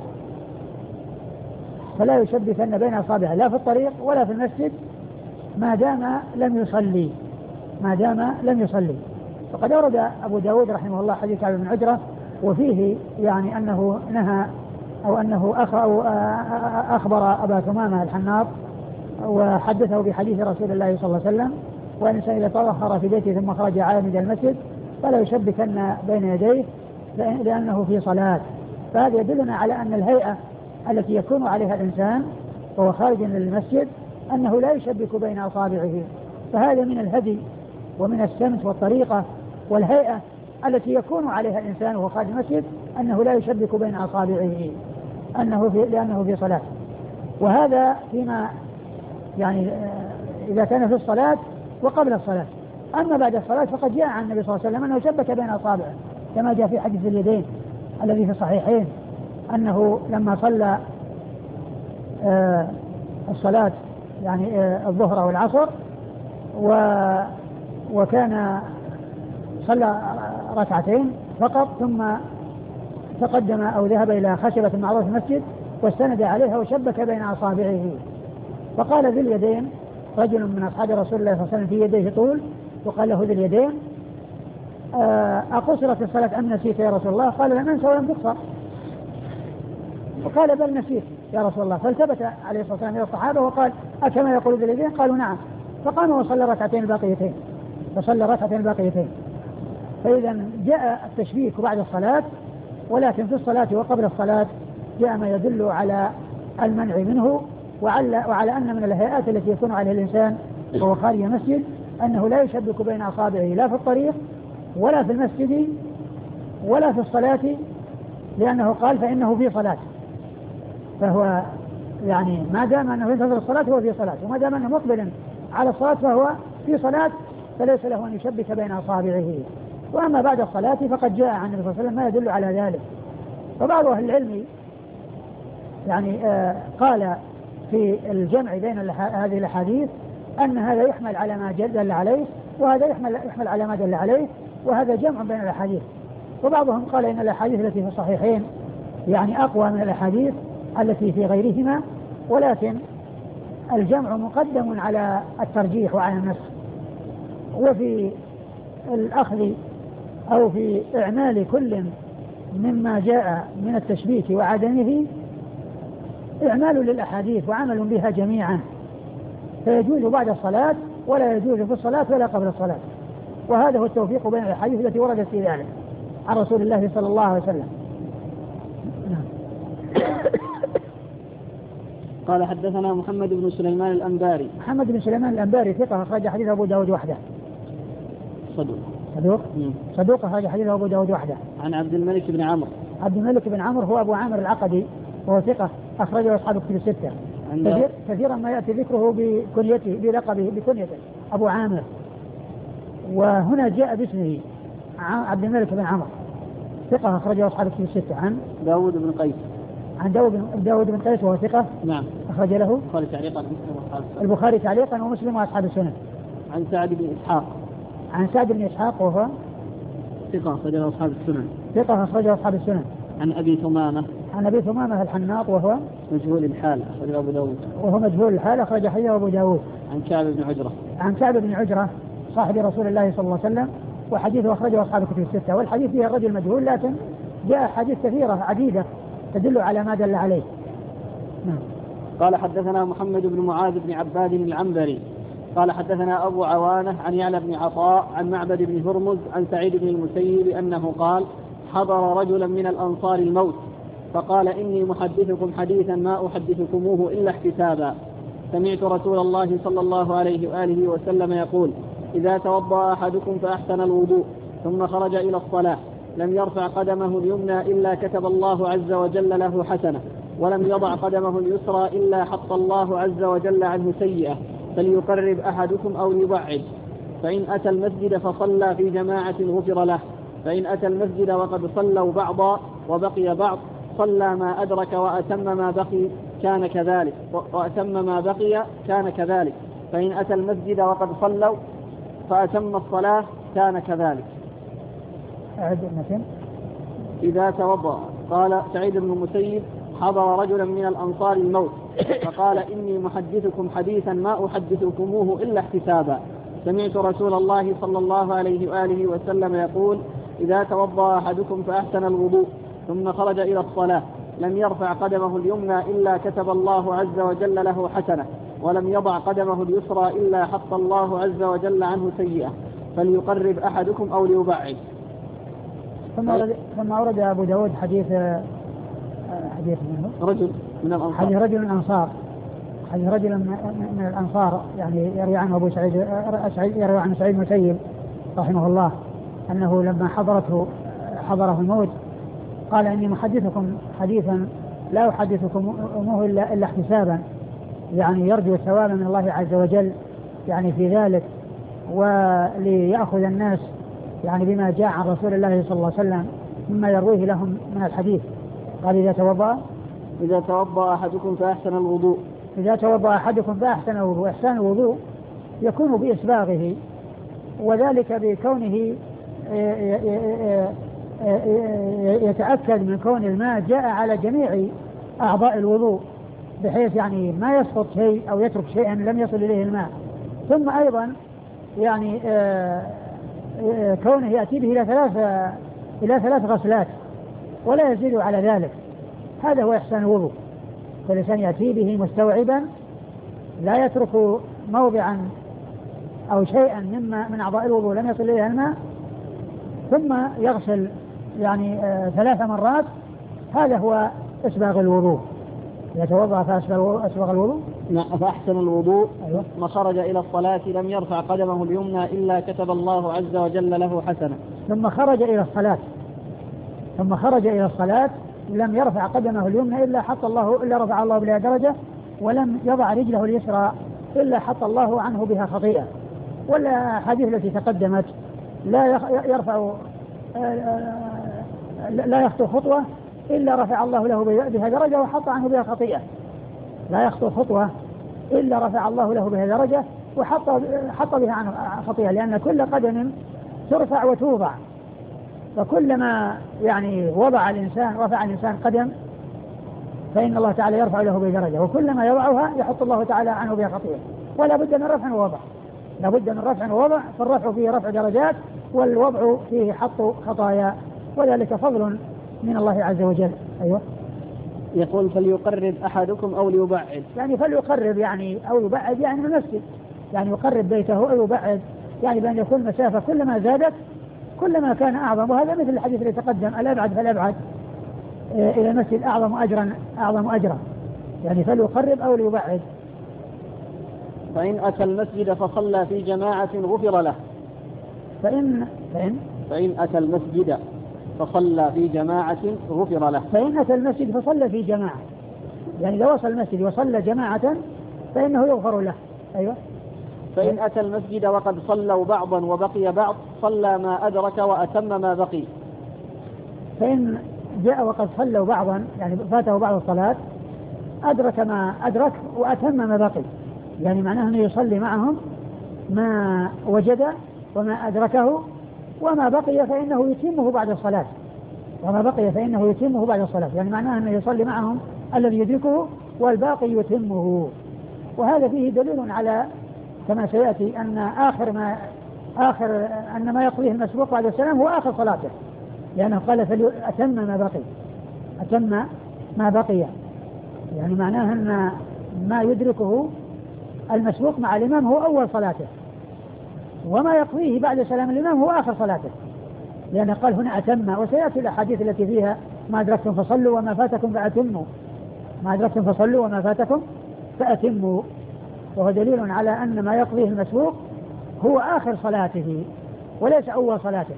فلا يشبكن بين أصابعه لا في الطريق ولا في المسجد ما دام لم يصلي ما دام لم يصلي. وقد أورد أبو داود رحمه الله حديث كعب بن عجرة وفيه يعني أنه نهى أو أنه أخبر أبا ثمامة الحناط وحدثه بحديث رسول الله صلى الله عليه وسلم: وأن الإنسان إذا تطهر في بيته ثم خرج عامدا المسجد فلا يشبكن بين يديه لأنه في صلاة. فهذا يدلنا على أن الهيئة التي يكون عليها الإنسان وهو خارج من المسجد أنه لا يشبك بين أصابعه. فهذا من الهدي ومن السمت والطريقة والهيئة التي يكون عليها الإنسان وهو خارج المسجد أنه لا يشبك بين أصابعه أنه في لأنه في صلاة. وهذا فيما يعني إذا كان في الصلاة وقبل الصلاة. أما بعد الصلاة فقد جاء عن النبي صلى الله عليه وسلم أنه شبك بين أصابعه كما جاء في حديث اليدين الذي في الصحيحين أنه لما صلى آه الصلاة يعني آه الظهر والعصر و وكان صلى ركعتين فقط ثم تقدم أو ذهب إلى خشبة معروف المسجد واستند عليها وشبك بين أصابعه. فقال ذي اليدين رجل من أصحاب رسول الله صلى الله عليه وسلم في يديه طول وقال له ذي اليدين: أقصرت الصلاة أم نسيت يا رسول الله؟ قال: لم أنسى ولم تقصر. وقال: بل نسيت يا رسول الله. فالتفت عليه الصلاة والسلام إلى الصحابة وقال: أكما يقول ذي اليدين؟ قالوا: نعم. فقام وصلى ركعتين الباقيتين فصلى ركعتين الباقيتين. فإذا جاء التشبيك بعد الصلاة، ولكن في الصلاة وقبل الصلاة جاء ما يدل على المنع منه وعلى, وعلى أن من الهيئات التي يكون عليها الإنسان وهو خارج المسجد أنه لا يشبك بين أصابعه لا في الطريق ولا في المسجد ولا في الصلاة، لأنه قال: فإنه في صلاة. فهو يعني ما دام أنه ينتظر الصلاة هو في صلاة، وما دام أنه مقبل على الصلاة فهو في صلاة، فليس له أن يشبك بين أصابعه. وأما بعد الصلاة فقد جاء عن النبي صلى الله عليه وسلم ما يدل على ذلك. فبعض أهل العلم يعني آه قال في الجمع بين هذه الأحاديث أن هذا يحمل على ما دل عليه وهذا يحمل, يحمل على ما دل عليه، وهذا جمع بين الأحاديث. وبعضهم قال إن الأحاديث التي في الصحيحين يعني أقوى من الأحاديث التي في غيرهما، ولكن الجمع مقدم على الترجيح وعلى النسخ. وفي الأخذ أو في إعمال كل مما جاء من التشبيك وعدمه إعمال للأحاديث وعمل بها جميعا، فيجوز بعد الصلاة ولا يجوز في الصلاة ولا قبل الصلاة. وهذا هو التوفيق بين الأحاديث التي وردت في ذلك عن رسول الله صلى الله عليه وسلم. قال حدثنا محمد بن سليمان الأنباري. محمد بن سليمان الأنباري ثقة أخرج حديث أبو داود وحده. صدوق. صدوق. صدوق أخرج حديث أبو داود وحده. عن عبد الملك بن عمرو. عبد الملك بن عمرو هو أبو عامر العقدي وهو ثقة أخرجه أصحاب الكتب الستة. كثير كثيرا ما يأتي ذكره بكنيته بلقبه بكنيته أبو عامر، وهنا جاء باسمه عبد الملك بن عمرو ثقة أخرجه أصحاب الكتب الستة. عن داود بن قيس. عن داود, داود بن قيس وهو ثقة. نعم. أخرج له البخاري تعليقا البخاري تعليقا ومسلم وأصحاب السنن. عن سعد بن إسحاق. عن سعد بن إسحاق وهو ثقة أخرجه أصحاب السنن. ثقة أخرجه أصحاب السنن. عن أبي ثمامة. عن أبي ثمامة الحناط وهو مجهول الحال أخرجه أبو داود. وهو مجهول الحال أخرج حديثه أبو داود. عن كعب بن عجرة. عن كعب بن عجرة صاحب رسول الله صلى الله عليه وسلم، وحديثه أخرجه أصحاب الكتب الستة. والحديث فيه الرجل مجهول، لكن جاء حديث كثيرة عديدة تدل على ما دل عليه. نعم. قال حدثنا محمد بن معاذ بن عباد العنبري قال حدثنا أبو عوانة عن يعلى بن عطاء عن معبد بن هرمز عن سعيد بن المسيب أنه قال حضر رجلا من الأنصار الموت فقال إني محدثكم حديثا ما أحدثكموه إلا احتسابا. سمعت رسول الله صلى الله عليه وآله وسلم يقول إذا توضأ أحدكم فأحسن الوضوء ثم خرج إلى الصلاة لم يرفع قدمه اليمنى إلا كتب الله عز وجل له حسنة، ولم يضع قدمه اليسرى إلا حط الله عز وجل عنه سيئة، فليقرب أحدكم أو ليبعد. فإن أتى المسجد فصلى في جماعة غفر له، فإن أتى المسجد وقد صلوا بعضا وبقي بعض صلى ما أدرك وأتم ما بقي كان كذلك وأتم ما بقي كان كذلك فإن أتى المسجد وقد صلوا فأتم الصلاة كان كذلك. إذا توضأ. قال سعيد بن المسيب حضر رجلا من الأنصار الموت فقال إني محدثكم حديثا ما أحدثكموه إلا احتسابا. سمعت رسول الله صلى الله عليه وآله وسلم يقول إذا توضأ أحدكم فأحسن الوضوء ثم خرج إلى الصلاة لم يرفع قدمه اليمنى إلا كتب الله عز وجل له حسنة، ولم يضع قدمه اليسرى إلا حط الله عز وجل عنه سيئة، فليقرب أحدكم أو ليبعد. ثم أورد ثم أورد أبو داود حديث حديث منه رجل من الأنصار حديث رجل من الأنصار حديث رجل من الأنصار يعني يروي عنه أبو سعيد يروي عن سعيد المسيب رحمه الله أنه لما حضرته حضره الموت قال إني محدثكم حديثا لا أحدثكموه إلا, إلا احتسابا، يعني يرجو الثواب من الله عز وجل يعني في ذلك، وليأخذ الناس يعني بما جاء عن رسول الله صلى الله عليه وسلم مما يرويه لهم من الحديث. قال إذا توضأ إذا توضأ أحدكم فأحسن الوضوء إذا توضأ أحدكم فأحسن الوضوء. إحسان الوضوء يكون بإسباغه، وذلك بكونه يتأكد من كون الماء جاء على جميع أعضاء الوضوء بحيث يعني ما يسقط شيء أو يترك شيئا لم يصل إليه الماء. ثم أيضا يعني كونه يأتي به إلى ثلاث إلى ثلاث غسلات ولا يزيد على ذلك، هذا هو إحسان الوضوء. فالإنسان يأتي به مستوعبا لا يترك موضعا أو شيئا مما من أعضاء الوضوء لم يصل إليه الماء، ثم يغسل يعني آه ثلاث مرات، هذا هو إسباغ الوضوء. يتوضأ فأسبغ الوضوء فأحسن الوضوء. أيوة. ما خرج إلى الصلاة لم يرفع قدمه اليمنى إلا كتب الله عز وجل له حسنة. ثم خرج إلى الصلاة ثم خرج إلى الصلاة لم يرفع قدمه اليمنى إلا حط الله إلا رفع الله بها درجة، ولم يضع رجله اليسرى إلا حط الله عنه بها خطيئة. والحديث التي تقدمت لا يرفع لا يخطو خطوة إلا رفع الله له بها درجة وحط عنه بها خطيئة. لا يخطو خطوة إلا رفع الله له بها درجة وحط حط بها عنه خطيئة، لأن كل قدم ترفع وتوضع، فكلما يعني وضع الإنسان رفع الإنسان قدم فإن الله تعالى يرفع له بها درجة، وكلما يضعها يحط الله تعالى عنه بها خطيئة، ولا بد من رفع ووضع، لا بد من رفع ووضع، فالرفع فيه رفع درجات والوضع فيه حط خطايا، وذلك فضل من الله عز وجل. أيوة. يقول فليقرب أحدكم أو ليبعد، يعني فليقرب يعني أو يبعد يعني من المسجد، يعني يقرب بيته أو يبعد، يعني بأن يكون مسافة كلما زادت كلما كان أعظم، وهذا مثل الحديث اللي تقدم الأبعد فالأبعد إلى المسجد أعظم أجرا أعظم أجرا، يعني فليقرب أو ليبعد. فإن أتى المسجد فصلى في جماعة غفر له. فإن فإن فإن أتى المسجد فصلى في جماعة غفر له. فإن أتى المسجد فصلى في جماعة، يعني إذا وصل المسجد وصلى جماعة فإنه يغفر له. أيوة. فإن أتى المسجد وقد صلوا بعضا وبقي بعض صلى ما أدرك وأتم ما بقي. فإن جاء وقد صلوا بعضا يعني فاته بعض الصلاة أدرك ما أدرك وأتم ما بقي، يعني معناه أنه يصلي معهم ما وجد وما أدركه، وما بقي فإنه يتمه بعد الصلاة، وما بقي فإنه يتمه بعد الصلاة، يعني معناه أنه يصلي معهم الذي يدركه والباقي يتمه. وهذا فيه دليل على كما سيأتي أن آخر ما آخر أن ما يقضيه المسبوق بعد السلام هو آخر صلاته، لأنه قال فليأتم ما بقي، أتم ما بقي، يعني معناه أن ما يدركه المسبوق مع الإمام هو أول صلاته، وما يقضيه بعد سلام الإمام هو آخر صلاته، لأنه قال هنا أتم. وسيأتي الأحاديث التي فيها ما أدركتم فصلوا وما فاتكم فأتموا، ما أدركتم فصلوا وما فاتكم فأتموا، وهو دليل على أن ما يقضيه المسبوق هو آخر صلاته وليس أول صلاته.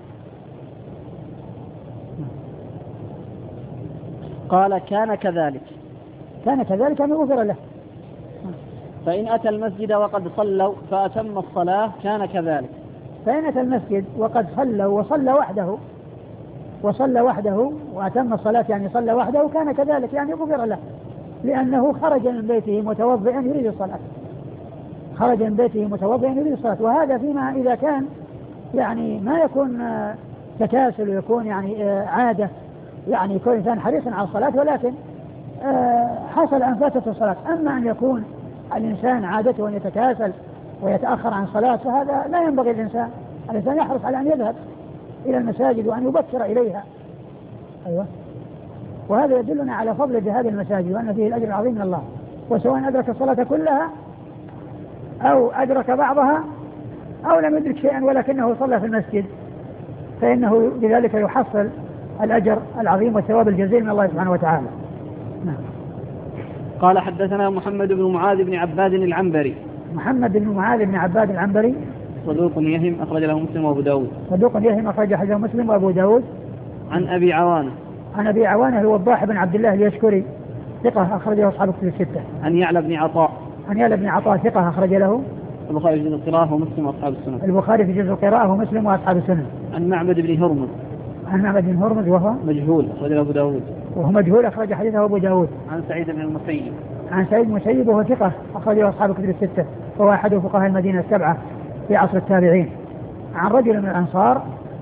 قال كان كذلك. كان كذلك أن يغفر له. فإن أتى المسجد وقد صلوا فأتم الصلاة كان كذلك. فإن أتى المسجد وقد صلوا وصلى وحده وصلى وحده وأتم الصلاة يعني صلى وحده كان كذلك يعني غفر له، لأنه خرج من بيته متوضئا يريد الصلاة، خرج من بيته متوضئا يريد الصلاة. وهذا فيما إذا كان يعني ما يكون تكاسل ويكون يعني عادة، يعني يكون إنسان حريصا على الصلاة ولكن حصل أن فاتته الصلاة. أما أن يكون الإنسان عادته أن يتكاسل ويتأخر عن الصلاة فهذا لا ينبغي الإنسان، الإنسان يحرص على أن يذهب إلى المساجد وأن يبكر إليها. أيوة. وهذا يدلنا على فضل ذهاب المساجد وأن فيه الأجر العظيم من الله، وسواء أدرك الصلاة كلها أو أدرك بعضها أو لم يدرك شيئا ولكنه صلى في المسجد فإنه بذلك يحصل الأجر العظيم والثواب الجزيل من الله سبحانه وتعالى. نعم. قال حدثنا محمد بن معاذ بن عباد العنبري. محمد بن معاذ بن عباد العنبري صدوق يهم أخرج له مسلم وأبو داود. صدوق يهم أخرج له مسلم وأبو داود. عن أبي عوانة. عن أبي عوانة هو الضاحي بن عبد الله اليشكري ثقة أخرجه أصحاب الكتب الستة. عن يعلى بن عطاء. عن يعلى بن عطاء ثقة أخرج له البخاري في جزء القراءة ومسلم وأصحاب السنن. البخاري في جزء القراءة ومسلم وأصحاب السنن. عن معبد بن هرمز. عن معبد بن هرمز وهو مجهول أخرج له أبو داود. وهو مجهول أخرج حديثه أبو داود. عن سعيد بن المسيب. عن سعيد بن المسيب وهو ثقة أخرجه أصحاب الكتب الستة وهو أحد فقهاء المدينة السبعة في عصر التابعين. عن رجل من الأنصار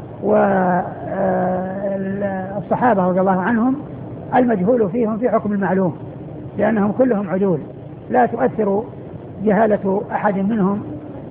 والصحابة رضي الله عنهم المجهول فيهم في حكم المعلوم، لأنهم كلهم عدول لا تؤثر جهالة أحد منهم،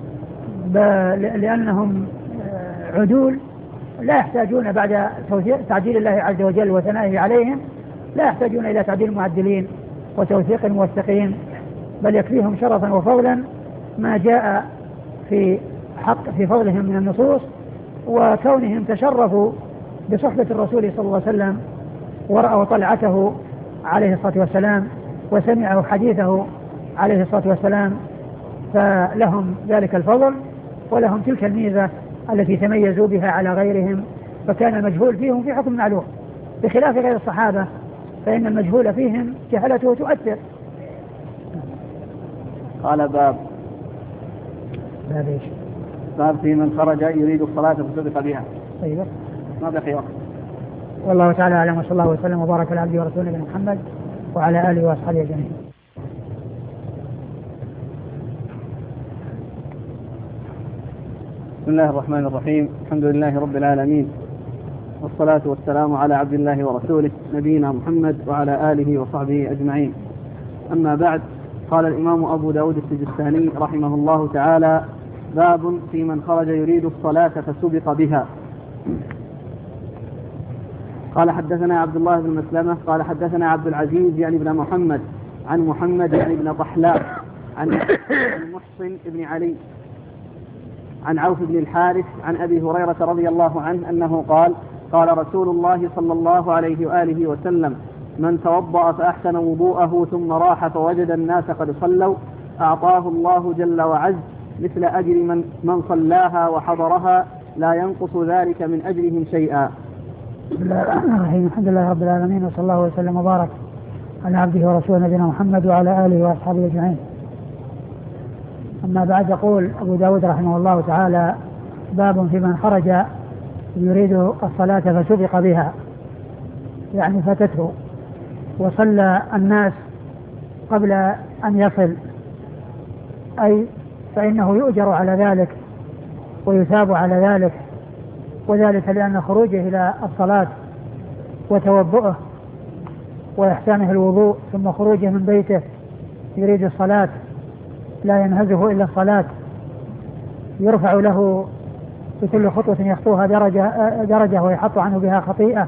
لأنهم عدول لا يحتاجون بعد تعديل الله عز وجل وثنائه عليهم لا يحتاجون إلى تعديل المعدلين وتوثيق الموثقين، بل يكفيهم شرفا وفضلا ما جاء في حق في فضلهم من النصوص، وكونهم تشرفوا بصحبة الرسول صلى الله عليه وسلم ورأوا طلعته عليه الصلاة والسلام وسمعوا حديثه عليه الصلاة والسلام، فلهم ذلك الفضل ولهم تلك الميزة التي تميزوا بها على غيرهم، فكان المجهول فيهم في حكم معلوم، بخلاف غير الصحابة فإن المجهول فيهم جهلته تؤثر. قال باب باب ايش؟ باب في من خرج يريد الصلاة فسبق بها. طيب ما بقي وقت. والله تعالى أعلم، وصلى الله وسلم وبارك على عبده ورسوله محمد وعلى آله وأصحابه أجمعين. الله الرحمن الرحيم. الحمد لله رب العالمين، والصلاة والسلام على عبد الله ورسوله نبينا محمد وعلى آله وصحبه أجمعين. أما بعد، قال الإمام أبو داود السجستاني رحمه الله تعالى: باب في من خرج يريد الصلاة فسبق بها. قال حدثنا عبد الله بن مسلمة قال حدثنا عبد العزيز يعني بن محمد عن محمد يعني بن طحلاء عن محصن بن علي عن عوف بن الحارث عن أبي هريرة رضي الله عنه أنه قال: قال رسول الله صلى الله عليه وآله وسلم: من توضأ فأحسن وضوءه ثم راح فوجد الناس قد صلوا أعطاه الله جل وعز مثل أجر من, من صلاها وحضرها لا ينقص ذلك من أجرهم شيئا. بسم الله الرحمن الرحيم. الحمد لله رب العالمين، وصلى الله وسلم وبارك على عبده ورسوله نبينا محمد وعلى آله وأصحابه أجمعين. أما بعد، يقول أبو داود رحمه الله تعالى: باب في من خرج يريد الصلاة فسبق بها، يعني فاتته وصلى الناس قبل أن يصل، أي فإنه يؤجر على ذلك ويثاب على ذلك، وذلك لأن خروجه إلى الصلاة وتوضؤه وإحسانه الوضوء ثم خروجه من بيته يريد الصلاة لا ينهزه إلا الصلاة يرفع له بكل خطوة يخطوها درجة, درجة ويحط عنه بها خطيئة.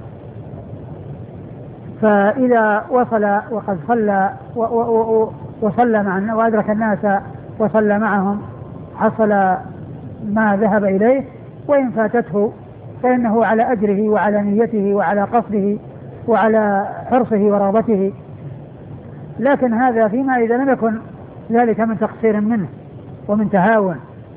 فإذا وصل وقد صلى وصلى مع وأدرك الناس وصلى معهم حصل ما ذهب إليه، وإن فاتته فإنه على أجره وعلى نيته وعلى قصده وعلى حرصه ورغبته، لكن هذا فيما إذا لم يكن ذلك من تقصير منه ومن تهاون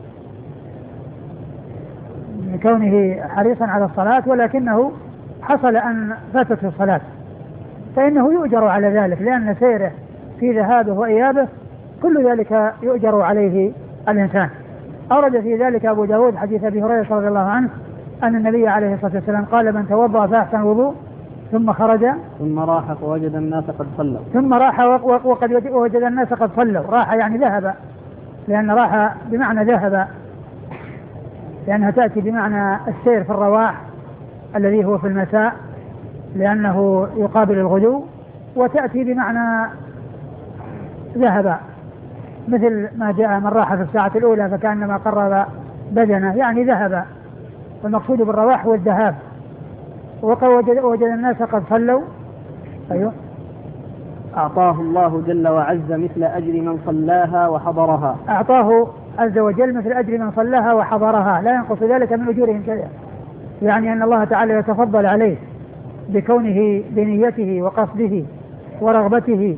كونه حريصا على الصلاة، ولكنه حصل أن فاتته الصلاة فإنه يؤجر على ذلك، لأن سيره في ذهابه وإيابه كل ذلك يؤجر عليه الإنسان. أورد في ذلك أبو داود حديث أبي هريرة رضي الله عنه أن النبي عليه الصلاة والسلام قال: من توضأ فأحسن الوضوء ثم خرج ثم راح فوجد الناس قد صلوا ثم راح وقد وجد الناس قد صلوا. راح يعني ذهب، لأن راح بمعنى ذهب، لأنها تأتي بمعنى السير في الرواح الذي هو في المساء لأنه يقابل الغدو، وتأتي بمعنى ذهب، مثل ما جاء من راح في الساعة الأولى فكأنما قرب بدنه، يعني ذهب، والمقصود بالرواح والذهاب. وقد وجد الناس قد صلوا. أيوه. أعطاه الله جل وعز مثل أجر من صلاها وحضرها. أعطاه عز وجل مثل أجر من صلاها وحضرها لا ينقص ذلك من أجورهم شيئا، يعني أن الله تعالى يتفضل عليه بكونه بنيته وقصده ورغبته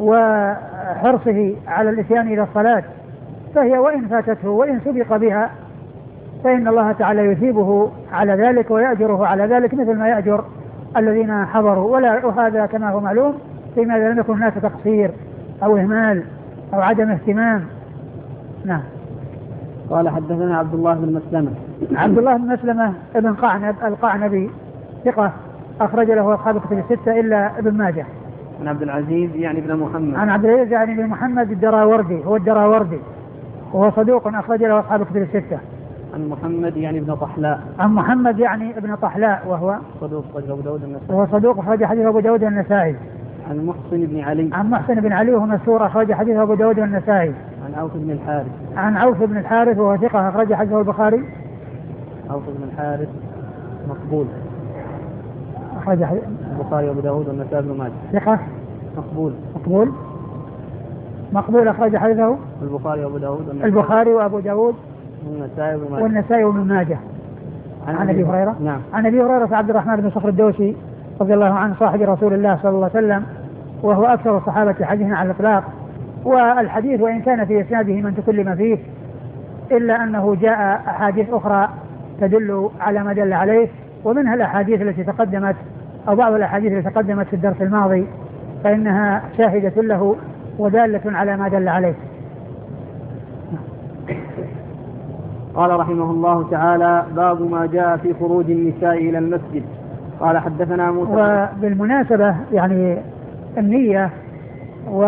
وحرصه على الإتيان إلى الصلاة، فهي وإن فاتته وإن سبق بها فإن الله تعالى يثيبه على ذلك ويأجره على ذلك مثل ما يأجر الذين حضروا. ولا وهذا كما هو معلوم فيما لم يكن هناك تقصير أو إهمال أو عدم اهتمام. نعم. قال حدثنا عبد الله بن مسلمة. عبد الله بن مسلمة ابن قعنب القعنبي ثقة أخرج له أصحاب الكتب الستة إلا ابن ماجه. عن عبد العزيز يعني بن محمد. عن عبد العزيز يعني بن محمد الدراوردي، هو الدراوردي وهو صدوق أخرج له أصحاب الكتب الستة. عن محمد يعني ابن طحلاء. عن محمد يعني ابن طحلاء وهو صدوق أخرج أبو داود النسائي. وهو صدوق أخرج حديث أبو داود النسائي. عن محصن بن علي. عن محصن بن علي وهو مسور أخرج حديث أبو داود النسائي. عن عوف بن الحارث. عن عوف بن الحارث وهو ثقة أخرج حديثه البخاري. عوف بن الحارث مقبول أخرج حديث البخاري وأبو داود والنسائي بن ماجه. ثقة مقبول مقبول مقبول أخرج حديثه البخاري وأبو داود البخاري وأبو داود والنسائي بن ماجه. والنسائي وابن ماجه. عن أبي هريرة. نعم. عن أبي هريرة عبد الرحمن بن صخر الدوسي رضي الله عنه صاحب رسول الله صلى الله عليه وسلم، وهو أكثر الصحابة حديثا على الإطلاق. والحديث وإن كان في إسناده من تكلم فيه إلا أنه جاء أحاديث أخرى تدل على ما دل عليه، ومنها الأحاديث التي تقدمت أو بعض الأحاديث التي تقدمت في الدرس الماضي فإنها شاهدة له ودالة على ما دل عليه. قال رحمه الله تعالى: باب ما جاء في خروج النساء إلى المسجد. قال حدثنا موسى. وبالمناسبة يعني النية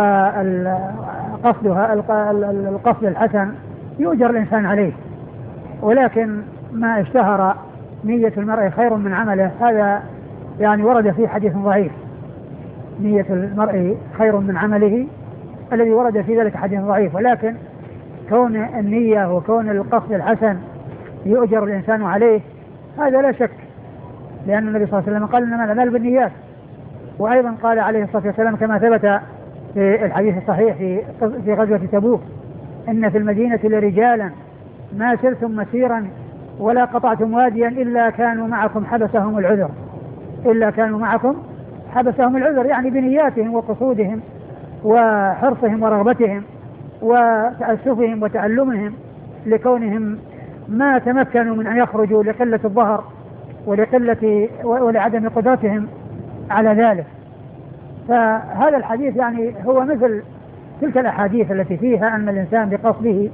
وقصدها القصد الحسن يؤجر الإنسان عليه، ولكن ما اشتهر نية المرء خير من عمله هذا يعني ورد في حديث ضعيف. نية المرء خير من عمله الذي ورد في ذلك حديث ضعيف، ولكن كون النية وكون القصد الحسن يؤجر الإنسان عليه هذا لا شك، لأن النبي صلى الله عليه وسلم قال إنما الأعمال بالنيات. وأيضا قال عليه الصلاة والسلام كما ثبت في الحديث الصحيح في في غزوة تبوك: إن في المدينة لرجالا ما سرتم مسيرا ولا قطعتم واديا إلا كانوا معكم حبسهم العذر إلا كانوا معكم حبسهم العذر، يعني بنياتهم وقصودهم وحرصهم ورغبتهم وتأسفهم وتألمهم لكونهم ما تمكنوا من أن يخرجوا لقلة الظهر ولقلة ولعدم قدرتهم على ذلك. فهذا الحديث يعني هو مثل تلك الأحاديث التي فيها أن الإنسان بقصده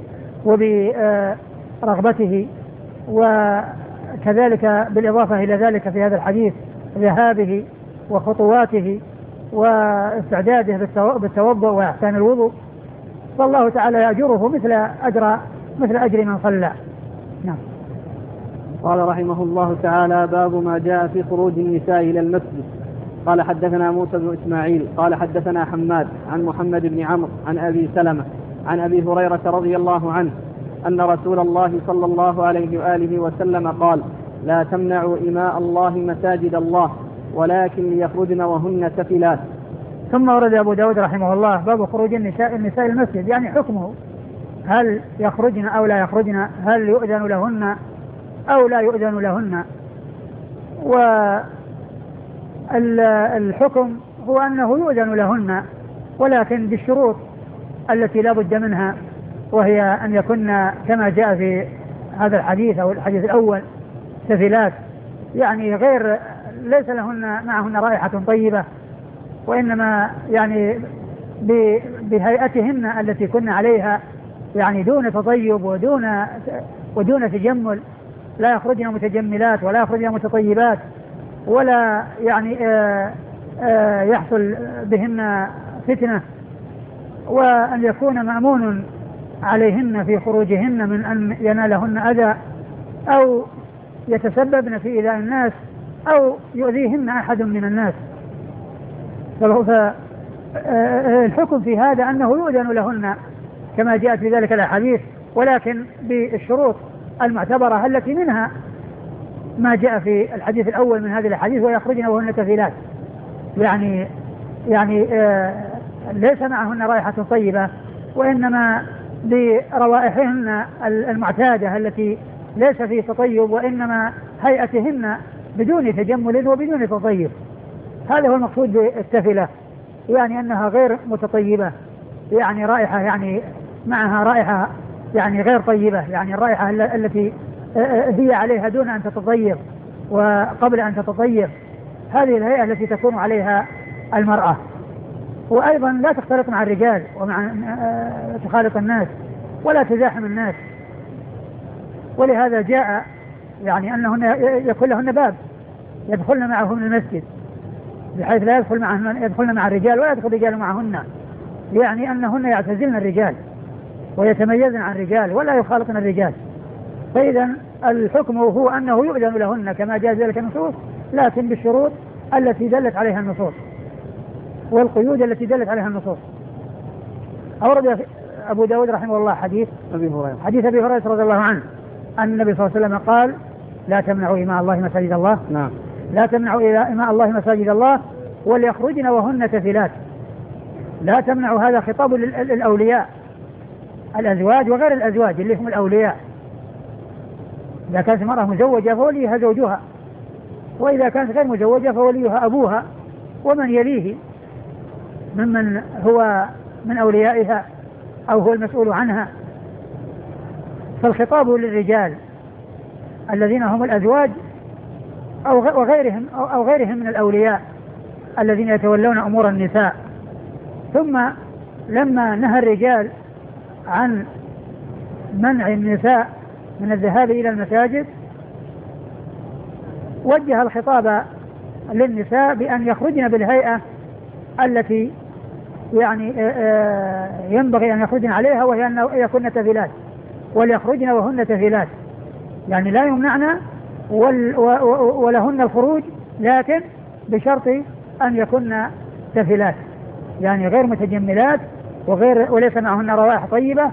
وبرغبته، وكذلك بالإضافة إلى ذلك في هذا الحديث ذهابه وخطواته واستعداده بالتوضؤ وإحسان الوضوء، فالله تعالى يأجره مثل أجر مثل أجر من صلى. نعم. قال رحمه الله تعالى: باب ما جاء في خروج النساء إلى المسجد. قال حدثنا موسى بن إسماعيل قال حدثنا حماد عن محمد بن عمرو عن أبي سلمة عن أبي هريرة رضي الله عنه أن رسول الله صلى الله عليه وآله وسلم قال: لا تمنعوا إماء الله مساجد الله ولكن ليخرجن وهن سفلات. ثم ورد أبو داود رحمه الله باب خروج النساء النساء المسجد، يعني حكمه هل يخرجن أو لا يخرجن، هل يؤذن لهن أو لا يؤذن لهن. والحكم هو أنه يؤذن لهن ولكن بالشروط التي لا بد منها، وهي أن يكن كما جاء في هذا الحديث أو الحديث الأول سفلات، يعني غير ليس لهن معهن رائحة طيبة، وإنما يعني بهيئتهن التي كن عليها، يعني دون تطيب ودون ودون تجمل، لا يخرجن متجملات ولا يخرجن متطيبات، ولا يعني آآ آآ يحصل بهن فتنة، وأن يكون مأمون عليهن في خروجهن من أن ينالهن أذى أو يتسببن في إيذاء الناس أو يؤذيهن أحد من الناس. فالحكم في هذا أنه يؤذن لهن كما جاءت في ذلك الأحاديث، ولكن بالشروط المعتبرة التي منها ما جاء في الحديث الأول من هذه الأحاديث: ويخرجن وهن سفلات، يعني يعني آه ليس معهن رائحة طيبة، وإنما بروائحهن المعتادة التي ليس في تطيب، وإنما هيئتهن بدون تجمل وبدون تطيب. هذا هو المقصود بالسفلة، يعني أنها غير متطيبة، يعني رائحة يعني معها رائحة يعني غير طيبة، يعني الرائحة التي هي عليها دون أن تتطيب وقبل أن تتطيب، هذه الهيئة التي تكون عليها المرأة. وأيضا لا تختلط مع الرجال ومع تخالط الناس ولا تزاحم الناس، ولهذا جاء يعني أنهن يكون لهن باب يدخلن معهم المسجد، بحيث لا يدخل معهن يدخلن مع الرجال ولا يدخل الرجال معهن، يعني أنهن يعتزلن الرجال ويتميزن عن الرجال ولا يخالطن الرجال. فإذا الحكم هو أنه يؤذن لهن كما جاء ذلك النصوص، لكن بالشروط التي دلت عليها النصوص والقيود التي دلت عليها النصوص. أورد أبو داود رحمه الله حديث أبي هريرة حديث أبي هريرة رضي الله عنه أن النبي صلى الله عليه وسلم قال: لا تمنعوا إماء الله مساجد الله. نعم. لا تمنعوا إماء الله مساجد الله وليخرجن وهن سفلات. لا تمنعوا، هذا خطاب للأولياء، الأزواج وغير الأزواج اللي هم الأولياء. إذا كانت المرأة مزوجة فوليها زوجها، وإذا كانت غير مزوجة فوليها أبوها ومن يليه ممن هو من أوليائها أو هو المسؤول عنها. فالخطاب للرجال الذين هم الأزواج أو وغيرهم أو غيرهم من الأولياء الذين يتولون أمور النساء. ثم لما نهى الرجال عن منع النساء من الذهاب إلى المساجد وجه الخطاب للنساء بأن يخرجن بالهيئة التي يعني ينبغي أن يخرجن عليها، وهي أن يكون سفلات، وليخرجن وهن سفلات، يعني لا يمنعن ولهن الخروج، لكن بشرط أن يكن سافلات، يعني غير متجملات وغير وليس معهن روائح طيبة.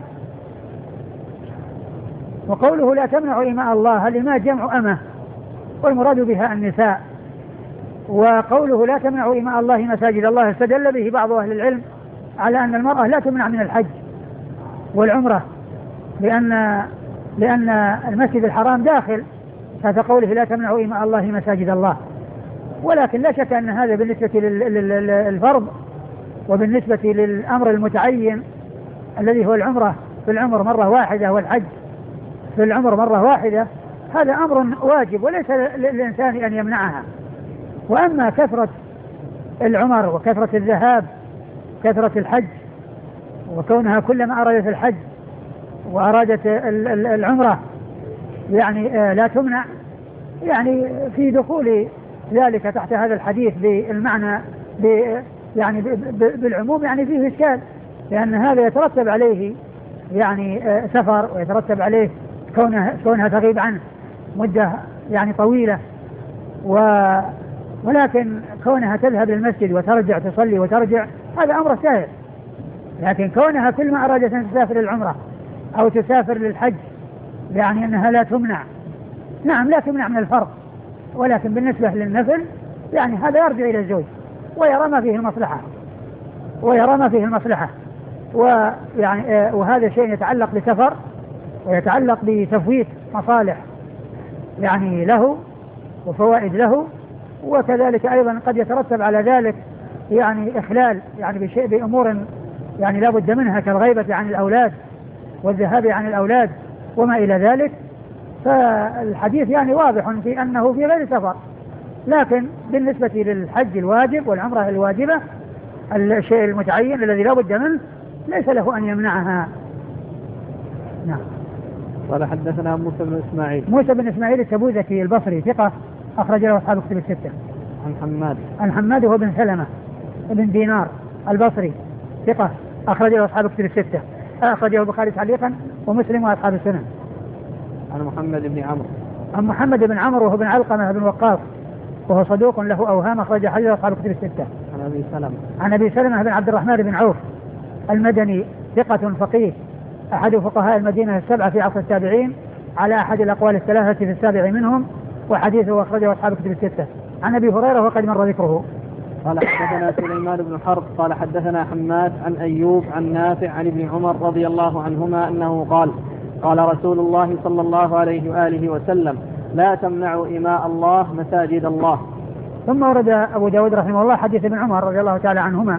وقوله لا تمنعوا إماء الله، الإماء جمع أمة والمراد بها النساء. وقوله لا تمنعوا إماء الله مساجد الله استدل به بعض أهل العلم على أن المرأة لا تمنع من الحج والعمرة، لأن لأن المسجد الحرام داخل تحت قوله لا تمنعوا إماء الله مساجد الله. ولكن لا شك أن هذا بالنسبة للفرض، وبالنسبة للأمر المتعين الذي هو العمرة في العمر مرة واحدة والحج في العمر مرة واحدة، هذا أمر واجب وليس للإنسان أن يمنعها. وأما كثرة العمر وكثرة الذهاب كثرة الحج وكونها كلما أرادت الحج وأرادت العمرة يعني لا تمنع، يعني في دخول ذلك تحت هذا الحديث بالمعنى يعني بالعموم يعني فيه إشكال، لأن هذا يترتب عليه يعني سفر، ويترتب عليه كونها, كونها تغيب عنه مدة يعني طويلة، و ولكن كونها تذهب للمسجد وترجع تصلي وترجع هذا أمر سهل. لكن كونها كل ما أرادت أن تسافر للعمرة أو تسافر للحج يعني أنها لا تمنع، نعم لا تمنع من الفرض، ولكن بالنسبة للنفل يعني هذا يرجع إلى الزوج ويرى ما فيه المصلحة ويرى ما فيه المصلحة ويعني وهذا شيء يتعلق بسفر ويتعلق بتفويت مصالح يعني له وفوائد له، وكذلك أيضا قد يترتب على ذلك يعني إخلال يعني بشيء بأمور يعني لا بد منها كالغيبة عن الأولاد والذهاب عن الأولاد وما إلى ذلك. فالحديث يعني واضح في أنه في غير سفر، لكن بالنسبة للحج الواجب والعمرة الواجبة الشيء المتعين الذي لا بد منه ليس له أن يمنعها. نعم. قال حدثنا موسى بن إسماعيل موسى بن إسماعيل التبوذكي البصري ثقة أخرج له أصحاب كتب الستة. عن حماد عن حماد هو بن سلمة بن دينار البصري ثقة أخرج له أصحاب كتب الستة، أخرجه البخاري تعليقا ومسلم وأصحاب السنن. عن محمد بن عمرو عن محمد بن عمرو وهو بن علقمة بن وقاص وهو صدوق له أوهام أخرج حديث أصحاب كتب الستة. عن أبي سلمة عن أبي سلمة بن عبد الرحمن بن عوف المدني ثقة فقيه أحد فقهاء المدينة السبعة في عصر التابعين على أحد الأقوال الثلاثة في السابع منهم، وحديثه أخرجه أصحاب كتب الستة. عن أبي هريرة وقد مر ذكره. قال حدثنا سليمان بن حرب قال حدثنا حماد عن أيوب عن نافع عن ابن عمر رضي الله عنهما أنه قال قال رسول الله صلى الله عليه وآله وسلم لا تمنعوا إماء الله مساجد الله. ثم ورد أبو داود رحمه الله حديث ابن عمر رضي الله تعالى عنهما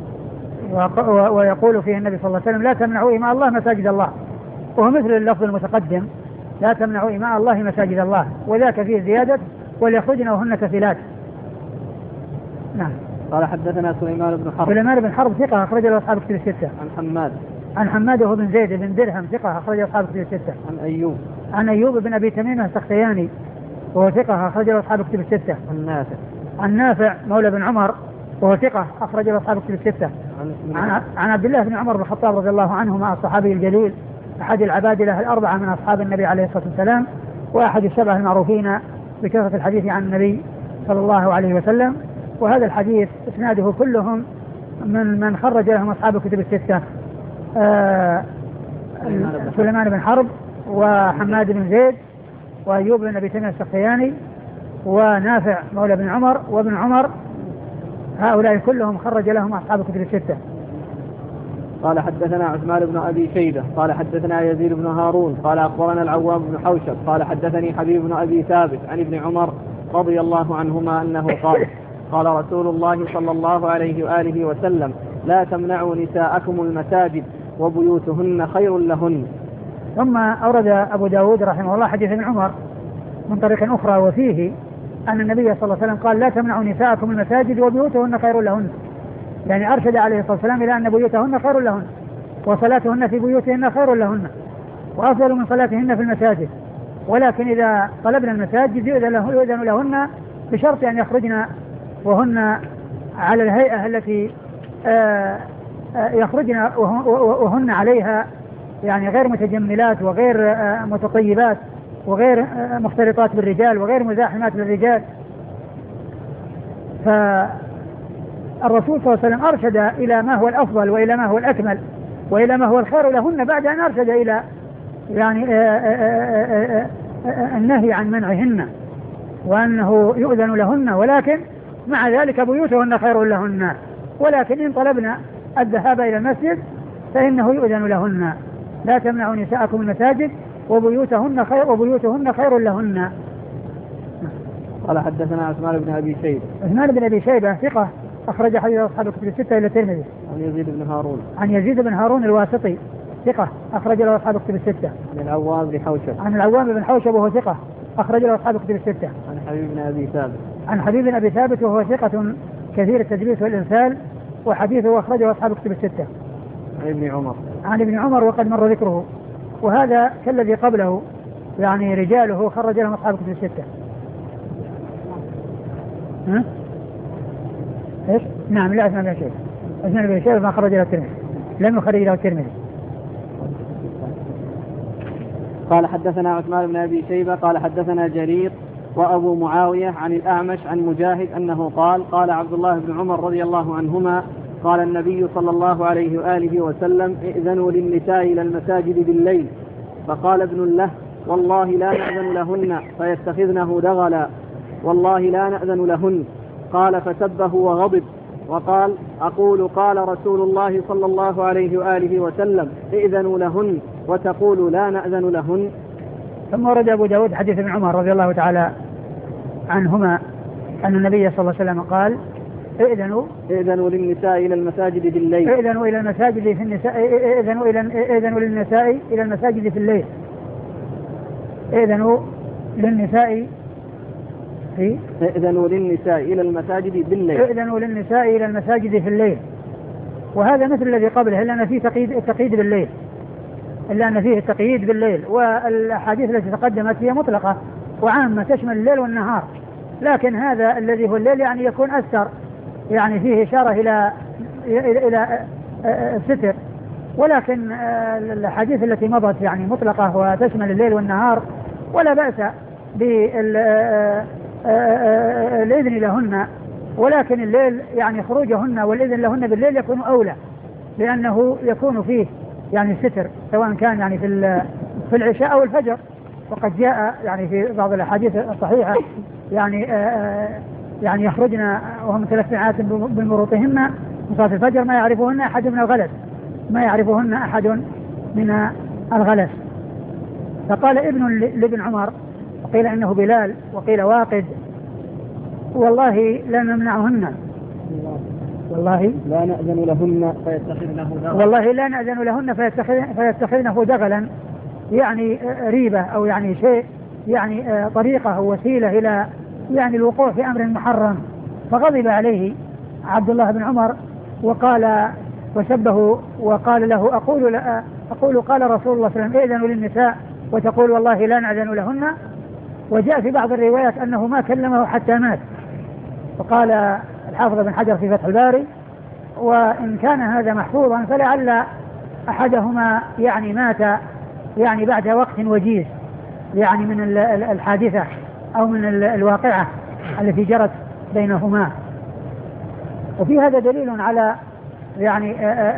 ويقول فيه النبي صلى الله عليه وسلم لا تمنعوا إماء الله مساجد الله، وهو مثل اللفظ المتقدم لا تمنعوا إماء الله مساجد الله، وذاك فيه زيادة وليخرجن وهن كفلات. نعم. قال حدثنا سليمان بن حرب سليمان بن حرب ثقة أخرج له أصحاب كتب الستة. عن حماد عن حماد وهو بن زيد بن درهم ثقة أخرج له أصحاب كتب الستة. عن أيوب عن أيوب بن أبي تميم السختياني وهو ثقة أخرج له أصحاب كتب الستة. عن نافع عن نافع مولى بن عمر وهو ثقة أخرج له أصحاب كتب الستة. عن, عن عبد الله بن عمر بن الخطاب رضي الله عنهما الصحابي الجليل أحد العبادلة الأربعة من أصحاب النبي عليه الصلاة والسلام وأحد السبعة المعروفين بكثرة الحديث عن النبي صلى الله عليه وسلم. وهذا الحديث اسناده كلهم من من خرج لهم أصحاب الكتب الستة، آه سليمان بن حرب وحماد بن زيد وأيوب بن أبي تميم السختياني ونافع مولى بن عمر وابن عمر، هؤلاء كلهم خرج لهم أصحاب الكتب الستة. قال حدثنا عثمان بن أبي شيبة قال حدثنا يزيد بن هارون قال أخبرنا العوام بن حوشب قال حدثني حبيب بن أبي ثابت عن ابن عمر رضي الله عنهما أنه قال قال رسول الله صلى الله عليه وآله وسلم لا تمنعوا نساءكم المساجد وبيوتهن خير لهن. ثم أورد أبو داود رحمه الله حديث ابن عمر من طريق أخرى وفيه أن النبي صلى الله عليه وسلم قال لا تمنعوا نساءكم المساجد وبيوتهن خير لهن، يعني أرشد عليه الصلاة والسلام إلى أن بيوتهن خير لهن وصلاتهن في بيوتهن خير لهن وأفضل من صلاتهن في المساجد، ولكن إذا طلبنا المساجد يؤذن لهن بشرط أن يخرجن وهن على الهيئة التي يخرجن وهن عليها يعني غير متجملات وغير متطيبات وغير مختلطات بالرجال وغير مزاحمات للرجال. فالرسول صلى الله عليه وسلم أرشد إلى ما هو الأفضل وإلى ما هو الأكمل وإلى ما هو الخير لهن بعد أن أرشد إلى يعني النهي عن منعهن وأنه يؤذن لهن، ولكن مع ذلك بيوتهن خير لهن، ولكن إن طلبنا الذهاب إلى المسجد فإنه يؤذن لهن. لا تمنعوا نساءكم المساجد وبيوتهن خير وبيوتهن خير لهن. قال حدثنا عثمان بن أبي شيبة. عثمان بن أبي شيبة ثقة أخرج حديث أصحاب الكتب الستة إلى الترمذي. عن يزيد بن هارون. عن يزيد بن هارون الواسطي ثقة أخرج له أصحاب الكتب الستة. عن العوام بن حوشب. عن العوام بن حوشب وهو ثقة أخرج له أصحاب الكتب الستة. عن حبيب بن أبي ثابت. عن حبيب بن أبي ثابت وهو ثقة كثير التدليس والإرسال وحديثه أخرجه أصحاب الكتب الستة. عن ابن عمر. عن ابن عمر وقد مر ذكره، وهذا كالذي قبله يعني رجاله خرج لهم أصحاب الكتب الستة. ها؟ إيش؟ نعم لا أسمع من شيء. أسمع من شيء ما خرج له الترمذي، لم يخرج له الترمذي. قال حدثنا عثمان بن أبي شيبة قال حدثنا جرير وأبو معاوية عن الأعمش عن مجاهد أنه قال قال عبد الله بن عمر رضي الله عنهما قال النبي صلى الله عليه وآله وسلم ائذنوا للنساء إلى المساجد بالليل، فقال ابن له والله لا نأذن لهن فيتخذنه دغلا، والله لا نأذن لهن. قال فسبه وغضب وقال أقول قال رسول الله صلى الله عليه وآله وسلم ائذنوا لهن وتقول لا نأذن لهن. ثم ورد أبو داود حديث ابن عمر رضي الله تعالى عنهما أن النبي صلى الله عليه وسلم قال ائذنوا ائذنوا للنساء إلى المساجد بالليل ائذنوا إلى المساجد في النساء ائذنوا إلى ائذنوا للنساء إلى المساجد في الليل ائذنوا للنساء في ائذنوا للنساء إلى المساجد بالليل ائذنوا للنساء إلى المساجد في الليل. وهذا مثل الذي قبله إلا أن فيه تقييد التقييد بالليل إلا أن فيه التقييد بالليل والأحاديث التي تقدمت هي مطلقة وعامة تشمل الليل والنهار، لكن هذا الذي هو الليل يعني يكون أكثر يعني فيه إشارة إلى إلى إلى الستر، ولكن الحديث التي مضت يعني مطلقة وتشمل الليل والنهار، ولا بأس بالإذن لهن، ولكن الليل يعني خروجهن والإذن لهن بالليل يكون أولى لأنه يكون فيه يعني الستر سواء كان يعني في في العشاء أو الفجر. وقد جاء يعني في بعض الأحاديث الصحيحة يعني يعني يخرجن وهم ثلاث ساعات بمروطهن من صلاة الفجر ما يعرفهن أحد من الغلس ما يعرفهن أحد من الغلس. فقال ابن لابن عمر وقيل إنه بلال وقيل واقد والله لا نمنعهن والله لا نأذن لهن فيتخذنه دغلا والله لا نأذن لهن فيتخذنه دغلا يعني ريبة أو يعني شيء يعني طريقة أو وسيلة إلى يعني الوقوع في أمر محرم. فغضب عليه عبد الله بن عمر وقال وسبه وقال له أقول أقول قال رسول الله صلى الله عليه وسلم ائذنوا للنساء وتقول والله لا نأذن لهن. وجاء في بعض الروايات أنه ما كلمه حتى مات. وقال الحافظ بن حجر في فتح الباري وإن كان هذا محفوظا فلعل أحدهما يعني مات يعني بعد وقت وجيز يعني من الحادثة أو من الواقعة التي جرت بينهما. وفي هذا دليل على يعني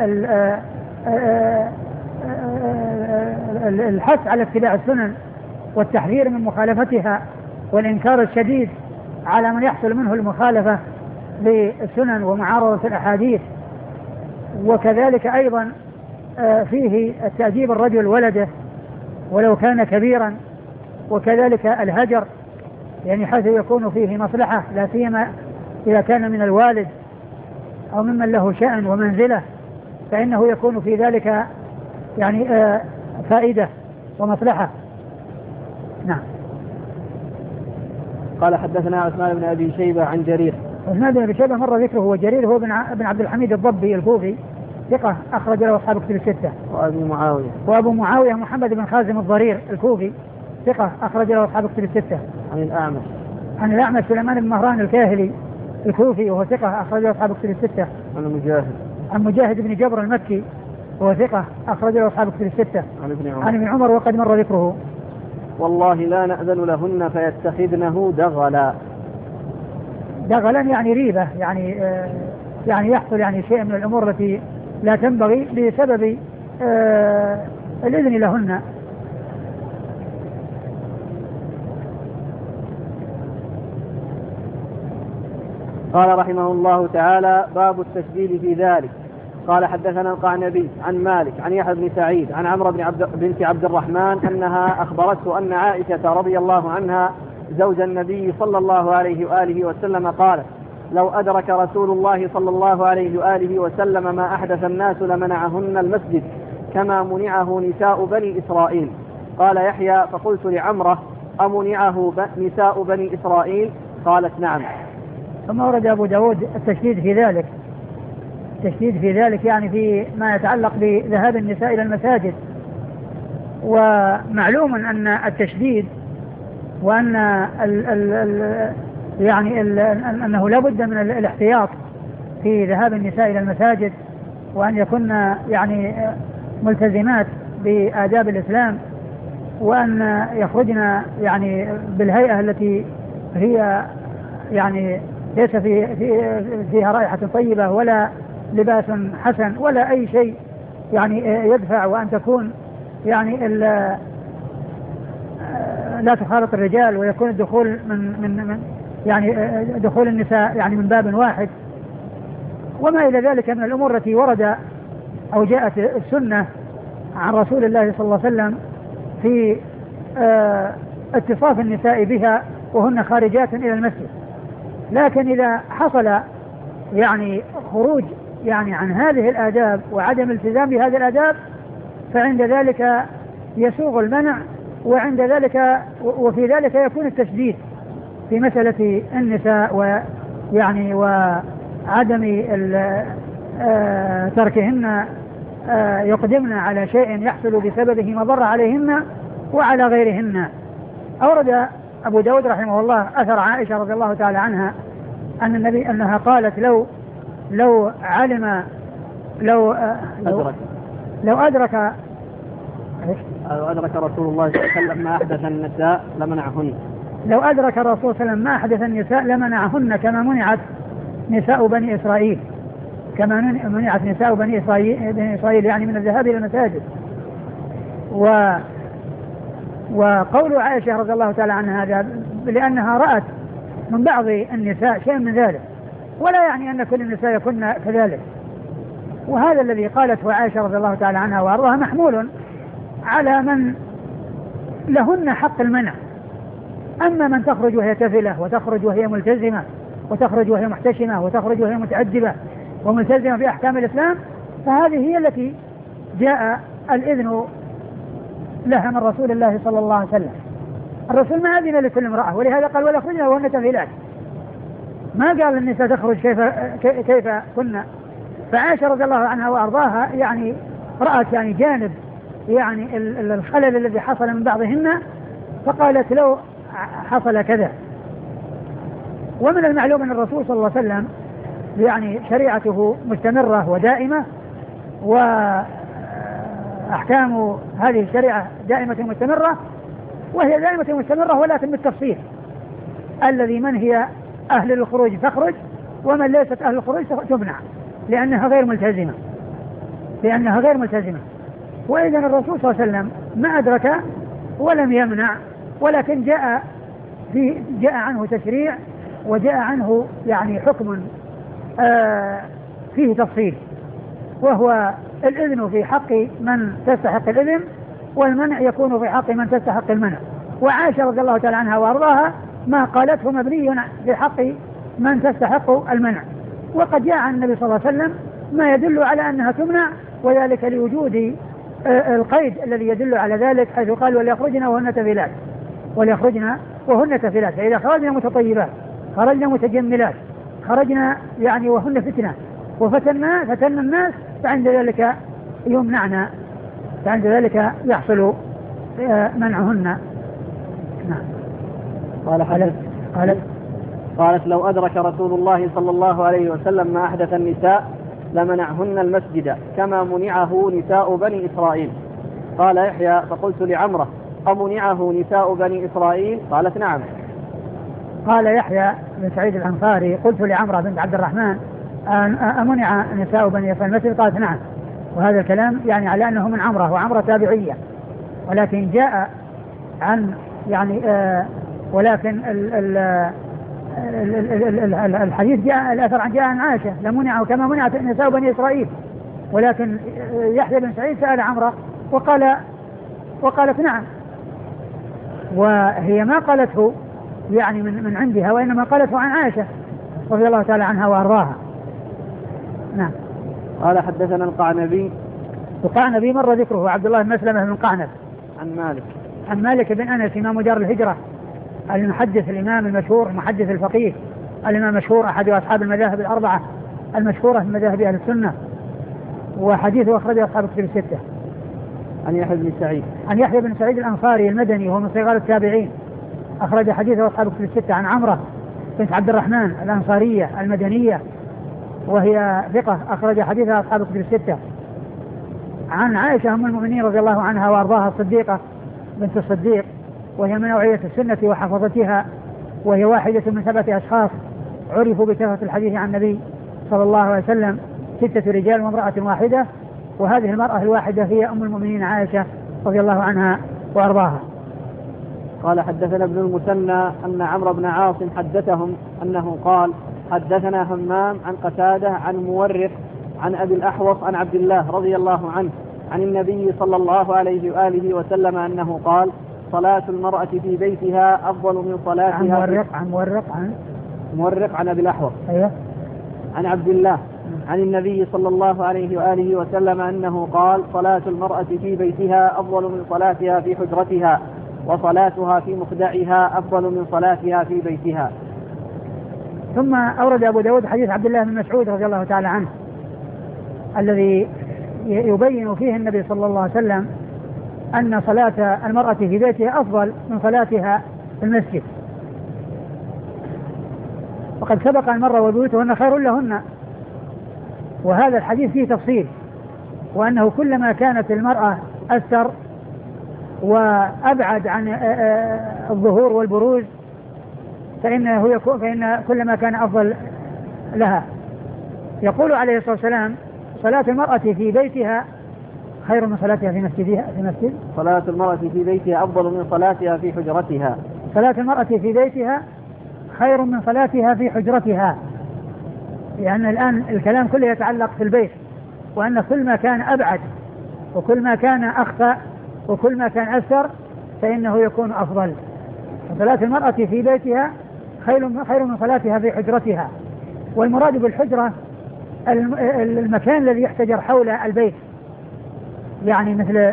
الحث على اتباع السنن والتحذير من مخالفتها والإنكار الشديد على من يحصل منه المخالفة للسنن ومعارضة الأحاديث. وكذلك أيضا فيه التأديب الرجل ولده ولو كان كبيرا، وكذلك الهجر يعني حيث يكون فيه مصلحة لا سيما إذا كان من الوالد أو ممن له شأن ومنزلة فإنه يكون في ذلك يعني فائدة ومصلحة. نعم. قال حدثنا عثمان بن أبي شيبة عن جرير. عثمان بن أبي شيبة مر ذكره وجرير هو بن عبد الحميد الضبي الكوفي ثقة أخرج له أصحاب الكتب الستة. وأبو معاوية وأبو معاوية محمد بن خازم الضرير الكوفي ثقة أخرج له أصحاب الكتب الستة. عن الأعمش عن الأعمش سليمان بن مهران الكاهلي الكوفي وهو ثقة أخرج له أصحاب الكتب الستة. عن مجاهد عن مجاهد بن جبر المكي وهو ثقة أخرج له أصحاب الكتب الستة. عن ابن عمر عن ابن عمر وقد مر ذكره. والله لا نأذن لهن فيتخذنه دغلا. دغلا يعني ريبة، يعني آه يعني يحصل يعني شيء من الأمور التي لا تنبغي بسبب آه الإذن لهن. قال رحمه الله تعالى: باب التشديد في ذلك. قال: حدثنا القعنبي عن مالك عن يحيى بن سعيد عن عمرو بن عبد بنت عبد الرحمن أنها أخبرته أن عائشة رضي الله عنها زوج النبي صلى الله عليه وآله وسلم قالت: لو أدرك رسول الله صلى الله عليه وآله وسلم ما أحدث الناس لمنعهن المسجد كما منعه نساء بني إسرائيل. قال يحيى: فقلت لعمرة: أمنعه نساء بني إسرائيل؟ قالت: نعم. ثم ورد أبو داود التشديد في ذلك، التشديد في ذلك يعني في ما يتعلق بذهاب النساء إلى المساجد. ومعلوم أن التشديد وأن ال ال ال يعني ال أنه لا بد من الاحتياط في ذهاب النساء إلى المساجد، وأن يكن يعني ملتزمات بآداب الإسلام، وأن يخرجن يعني بالهيئة التي هي يعني ليس في في فيها رائحة طيبة ولا لباس حسن ولا أي شيء يعني يدفع، وأن تكون يعني لا تخالط الرجال، ويكون الدخول من من من يعني دخول النساء يعني من باب واحد، وما إلى ذلك من الأمور التي ورد أو جاءت السنة عن رسول الله صلى الله عليه وسلم في اتصاف النساء بها وهن خارجات إلى المسجد. لكن إذا حصل يعني خروج يعني عن هذه الآداب وعدم الالتزام بهذه الآداب فعند ذلك يسوغ المنع، وعند ذلك وفي ذلك يكون التشديد في مسألة النساء ويعني وعدم تركهن يقدمن على شيء يحصل بسببه مضر عليهن وعلى غيرهن. أورد أبو داود رحمه الله أثر عائشة رضي الله تعالى عنها أن النبي أنها قالت: لو لو علم لو لو أدرك لو أدرك لو أدرك رسول الله صلى الله عليه وسلم ما أحدث النساء لمنعهن لو أدرك الرسول صلى الله عليه وسلم ما أحدث النساء لمنعهن كما منعت نساء بني إسرائيل، كما منعت نساء بني إسرائيل, بني إسرائيل يعني من الذهاب إلى المساجد. و وقول عائشة رضي الله تعالى عنها هذا لأنها رأت من بعض النساء شيء من ذلك، ولا يعني أن كل النساء يكن كذلك. وهذا الذي قالته عائشة رضي الله تعالى عنها وأرضاها محمول على من لهن حق المنع. أما من تخرج وهي تفلة وتخرج وهي ملتزمة وتخرج وهي محتشمة وتخرج وهي متأدبة وملتزمة بأحكام الإسلام، فهذه هي التي جاء الإذن لها من رسول الله صلى الله عليه وسلم. الرسول ما أذن لكل امرأة، ولهذا قال: ولا خرجنا وهن تفلات. ما قال النساء تخرج كيف كيف كنا. فعائشة رضي الله عنها وأرضاها يعني رأت يعني جانب يعني الخلل الذي حصل من بعضهن، فقالت: لو حصل كذا. ومن المعلوم أن الرسول صلى الله عليه وسلم يعني شريعته مستمرة ودائمة، وأحكام هذه الشريعة دائمة مستمرة، وهي دائمة مستمرة ولكن بالتفصيل. الذي من هي أهل الخروج تخرج، ومن ليست أهل الخروج تمنع لأنها غير ملتزمة لأنها غير ملتزمة وإذا الرسول صلى الله عليه وسلم ما أدرك ولم يمنع، ولكن جاء فيه جاء عنه تشريع وجاء عنه يعني حكم آه فيه تفصيل، وهو الإذن في حق من تستحق الإذن، والمنع يكون في حق من تستحق المنع. وعائشة رضي الله تعالى عنها وأرضاها ما قالته مبني في حق من تستحق المنع. وقد جاء عن النبي صلى الله عليه وسلم ما يدل على أنها تمنع، وذلك لوجود القيد الذي يدل على ذلك، حيث قال: وليخرجن وهن تفلات وليخرجن وهن تفلات. فإذا خرجنا متطيبات، خرجنا متجملات، خرجنا يعني وهن فتنة وفتنا فتن الناس، فعند ذلك يمنعنا، فعند ذلك يحصل منعهن. نعم. قال حدث قالت قالت: لو أدرك رسول الله صلى الله عليه وسلم ما أحدث النساء لمنعهن المسجد كما منعه نساء بني إسرائيل. قال يحيى: فقلت لعمرة: أمنعه نساء بني إسرائيل؟ قالت نعم. قال يحيى بن سعيد الأنصاري قلت لعمرة بنت عبد الرحمن أمنع نساء بني إسرائيل المسجد؟ قالت نعم. وهذا الكلام يعني على أنه من عمرة، وعمرة تابعية، ولكن جاء عن يعني آه ولكن ال ال ال ال الحديث جاء الأثر عن جاء عن عائشة لمنعه كما منعت نساء بني إسرائيل، ولكن يحيى بن سعيد سأل عمرة وقال وقالت نعم، وهي ما قالته يعني من من عندها، وإنما قالته عن عائشة رضي الله تعالى عنها وأرضاها. نعم. قال حدثنا القعنبي. القعنبي مر ذكره، عبد الله بن مسلمة بن قعنب. عن مالك. عن مالك بن أنس إمام دار الهجرة المحدث الإمام المشهور المحدث الفقيه الإمام المشهور أحد أصحاب المذاهب الأربعة المشهورة من مذاهب أهل السنة، وحديثه أخرجه أصحاب الكتب الستة. عن يحيى بن سعيد. عن يحيى بن سعيد الأنصاري المدني وهو من صغار التابعين، أخرج حديثه أصحاب الكتب الستة. عن عمرة بنت عبد الرحمن الأنصارية المدنية وهي ثقة، أخرج حديثها أصحاب الكتب الستة. عن عائشة أم المؤمنين رضي الله عنها وأرضاها الصديقة بنت الصديق، وهي من نوعية السنة وحفظتها، وهي واحدة من سبعة أشخاص عرفوا بكثرة الحديث عن النبي صلى الله عليه وسلم، ستة رجال وامرأة واحدة، وهذه المرأة الواحدة هي أم المؤمنين عائشة رضي الله عنها وأرضاها. قال حدثنا ابن المثنى أن عمرو بن عاصم حدثهم أنه قال حدثنا همام عن قتادة عن مورق عن أبي الأحوص عن عبد الله رضي الله عنه عن النبي صلى الله عليه وآله وسلم أنه قال صلاة المرأة في بيتها أفضل من صلاتها. عن مورق عن مورق عن مورق عن أبي الأحوص. أيوه. عن عبد الله عن النبي صلى الله عليه وآله وسلم أنه قال صلاة المرأة في بيتها أفضل من صلاتها في حجرتها، وصلاتها في مخدعها أفضل من صلاتها في بيتها. ثم أورد أبو داود حديث عبد الله بن مسعود رضي الله تعالى عنه الذي يبين فيه النبي صلى الله عليه وسلم أن صلاة المرأة في بيتها أفضل من صلاتها في المسجد، وقد سبق أن مر وبيوتهن خير لهن، وهذا الحديث فيه تفصيل، وأنه كلما كانت المرأة أستر وأبعد عن الظهور والبروز فإنه يكون فإن كلما كان أفضل لها. يقول عليه الصلاة والسلام صلاة المرأة في بيتها خير من صلاتها في مسجدها في مسجد. صلاة المرأة في بيتها أفضل من صلاتها في حجرتها. صلاة المرأة في بيتها خير من صلاتها في حجرتها، لأن الآن الكلام كله يتعلق في البيت، وأن كل ما كان أبعد وكل ما كان أخفى وكل ما كان أسر فإنه يكون أفضل. صلاة المرأة في بيتها خير خير من صلاتها في حجرتها. والمراد بالحجرة المكان الذي يحتجر حول البيت، يعني مثل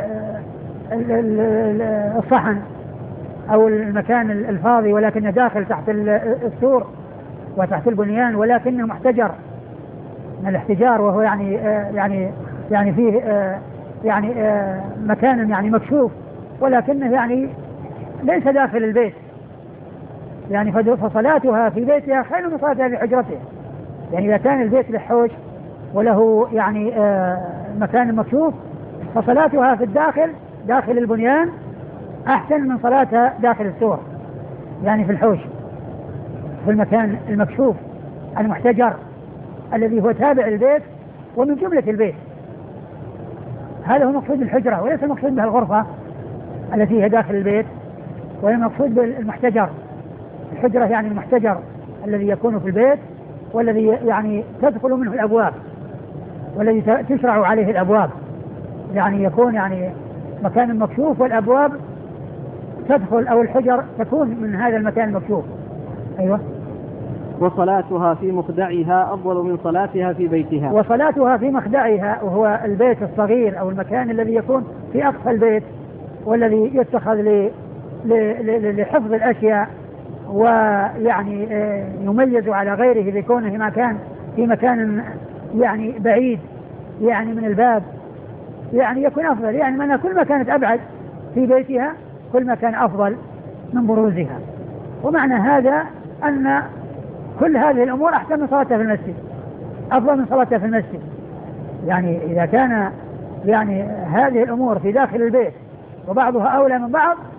الصحن أو المكان الفاضي ولكنه داخل تحت السور وتحت البنيان، ولكنه محتجر من الاحتجار، وهو يعني يعني يعني فيه يعني مكان يعني مكشوف ولكنه يعني ليس داخل البيت، يعني فصلاتها في بيتها خير من صلاتها في حجرتها. يعني إذا كان البيت لحوش وله يعني مكان مكشوف فصلاتها في الداخل داخل البنيان أحسن من صلاتها داخل السور، يعني في الحوش في المكان المكشوف المحتجر الذي هو تابع البيت ومن جملة البيت. هذا هو مقصود الحجرة، وليس المقصود بها الغرفة التي هي داخل البيت، وإنما مقصود بالمحتجر. الحجرة يعني المحتجر الذي يكون في البيت والذي يعني تدخل منه الأبواب والذي تشرع عليه الأبواب، يعني يكون يعني مكان مكشوف والأبواب تدخل أو الحجر تكون من هذا المكان المكشوف. أيوة. وصلاتها في مخدعها أفضل من صلاتها في بيتها. وصلاتها في مخدعها وهو البيت الصغير أو المكان الذي يكون في أقصى البيت والذي يتخذ ل... ل... لحفظ الأشياء، ويعني يميز على غيره بكونه مكان في مكان يعني بعيد يعني من الباب، يعني يكون أفضل. يعني من كل ما كانت أبعد في بيتها كل ما كان أفضل من بروزها. ومعنى هذا أن كل هذه الأمور أحسن من صلاتها في المسجد، أفضل من صلاتها في المسجد. يعني إذا كان يعني هذه الأمور في داخل البيت وبعضها أولى من بعض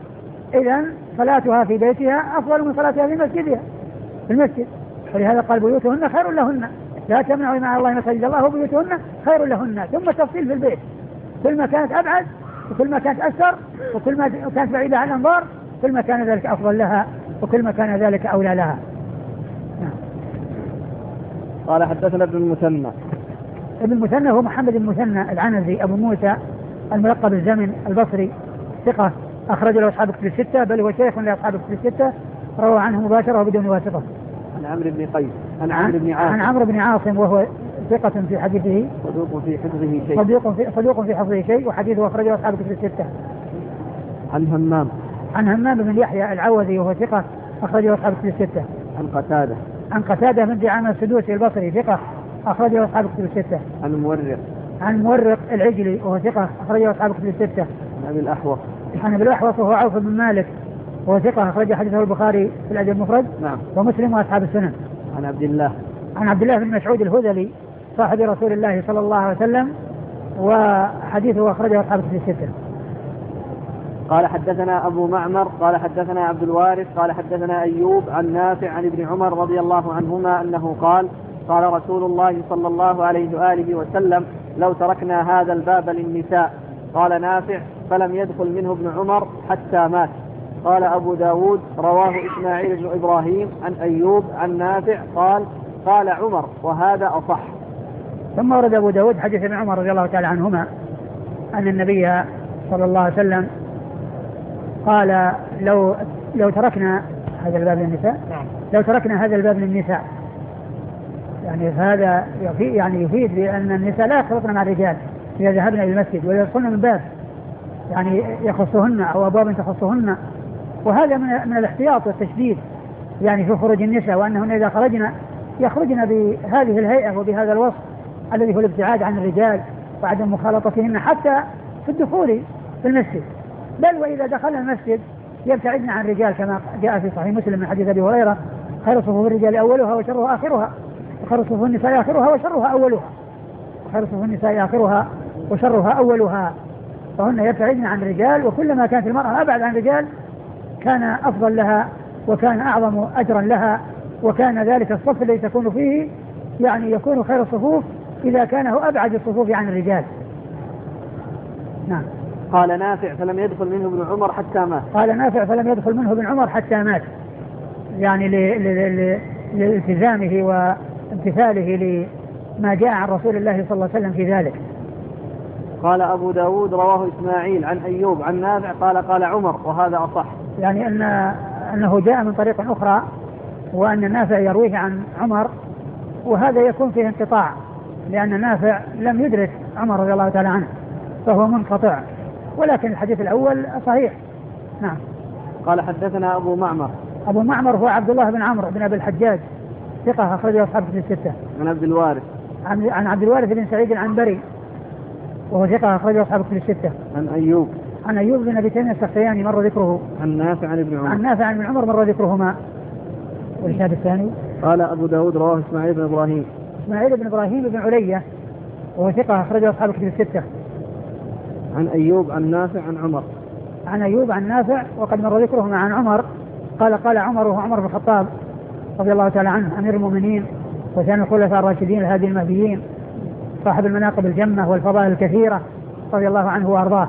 إذن صلاتها في بيتها أفضل من صلاتها في مسجدها في المسجد. ولهذا قال بيوتهن خير لهن لا تمنعوا مع الله مساجد الله وبيوتهن خير لهن. ثم تفصيل في البيت، كل ما كانت أبعد وكل ما كانت أكثر وكل ما كانت بعيدة عن الأنظار كل ما كان ذلك أفضل لها وكل ما كان ذلك أولى لها. قال حدثنا ابن المثنى. ابن المثنى هو محمد بن المثنى العنزي أبو موسى الملقب الزمن البصري ثقة أخرج له أصحاب الكتب الستة، بل هو شيخ لأصحاب الكتب الستة، روى عنه مباشرة وبدون واسطة. عن عمرو بن قيس عن عمرو بن عاصم عن عمرو بن عاصم وهو ثقة في حديثه صدوق في حفظه شيء صدوق في صدوق في حفظه شيء وحديثه أخرجه أصحاب الكتب الستة. عن همام عن همام بن يحيى العوذي وهو ثقة أخرجه أصحاب الكتب الستة. عن قتادة عن قتادة بن دعامة السدوسي البصري ثقة أخرجه أصحاب الكتب الستة. عن مورق عن مورق العجلي وهو ثقة أخرجه أصحاب الكتب الستة. عن أبي الأحوص عن أبي الأحوص وهو عوف بن مالك وهو ثقة أخرج حديثه البخاري في الأدب المفرد نعم ومسلم وأصحاب السنن. عن عبد الله عن عبد الله بن مسعود الهذلي صاحب رسول الله صلى الله عليه وسلم وحديثه أخرجه أصحاب الكتب الستة. قال حدثنا أبو معمر قال حدثنا عبد الوارث قال حدثنا أيوب عن نافع عن ابن عمر رضي الله عنهما أنه قال قال رسول الله صلى الله عليه وآله وسلم لو تركنا هذا الباب للنساء. قال نافع فلم يدخل منه ابن عمر حتى مات. قال أبو داود رواه إسماعيل بن إبراهيم عن أيوب عن نافع قال قال عمر وهذا أصح. ثم ورد أبو داود حديث ابن عمر رضي الله تعالى عنهما أن النبي صلى الله عليه وسلم قال لو لو تركنا هذا الباب للنساء لو تركنا هذا الباب للنساء يعني هذا يفيد يعني يفيد بأن النساء لا يختلطن مع الرجال إذا ذهبنا إلى المسجد ولا يدخلن من باب يعني يخصهن أو أبواب تخصهن، وهذا من من الاحتياط والتشديد يعني في خروج النساء، وأنهن إذا خرجنا يخرجن بهذه الهيئة وبهذا الوصف الذي هو الابتعاد عن الرجال وعدم مخالطتهن حتى في الدخول في المسجد، بل وإذا دخلنا المسجد يبتعدن عن الرجال كما جاء في صحيح مسلم من حديث أبي هريرة خير صفوف الرجال أولها وشرها آخرها وخير صفوف النساء آخرها وشرها أولها وخير صفوف النساء آخرها وشرها أولها، فهن يبتعدن عن الرجال، وكلما كانت المرأة أبعد عن الرجال كان أفضل لها وكان أعظم أجرا لها، وكان ذلك الصف الذي تكون فيه يعني يكون خير الصفوف إذا كان هو أبعد الصفوف عن الرجال. نعم. قال نافع فلم يدخل منه ابن عمر حتى مات. قال نافع فلم يدخل منه ابن عمر حتى مات، يعني لالتزامه وامتثاله لما جاء عن رسول الله صلى الله عليه وسلم في ذلك. قال أبو داود رواه إسماعيل عن أيوب عن نافع قال قال عمر وهذا أصح، يعني أن أنه جاء من طريق أخرى وأن نافع يرويه عن عمر، وهذا يكون فيه انقطاع لأن نافع لم يدرك عمر رضي الله تعالى عنه فهو منقطع، ولكن الحديث الأول صحيح. نعم. قال حدثنا أبو معمر. أبو معمر هو عبد الله بن عمرو بن أبي الحجاج ثقة أخرجه أصحاب الكتب الستة. عن عبد الوارث عن عبد الوارث بن سعيد العنبري وهو ثقة أخرجه أصحاب الكتب الستة. عن أيوب عن أيوب بن أبي تميم السختياني مر ذكره. عن نافع عن ابن عمر. عن نافع عن ابن عمر مر ذكرهما. والشاهد الثاني قال أبو داود رواه إسماعيل بن إبراهيم. إسماعيل بن إبراهيم بن علية وهو ثقة أخرجه أصحاب الكتب الستة. عن أيوب عن نافع عن عمر. عن أيوب عن نافع وقد مر ذكرهما عن عمر قال قال عمر وهو عمر بن الخطاب رضي الله تعالى عنه أمير المؤمنين وثاني الخلفاء الراشدين الهادي المهديين صاحب المناقب الجمة والفضائل الكثيرة رضي الله عنه وأرضاه.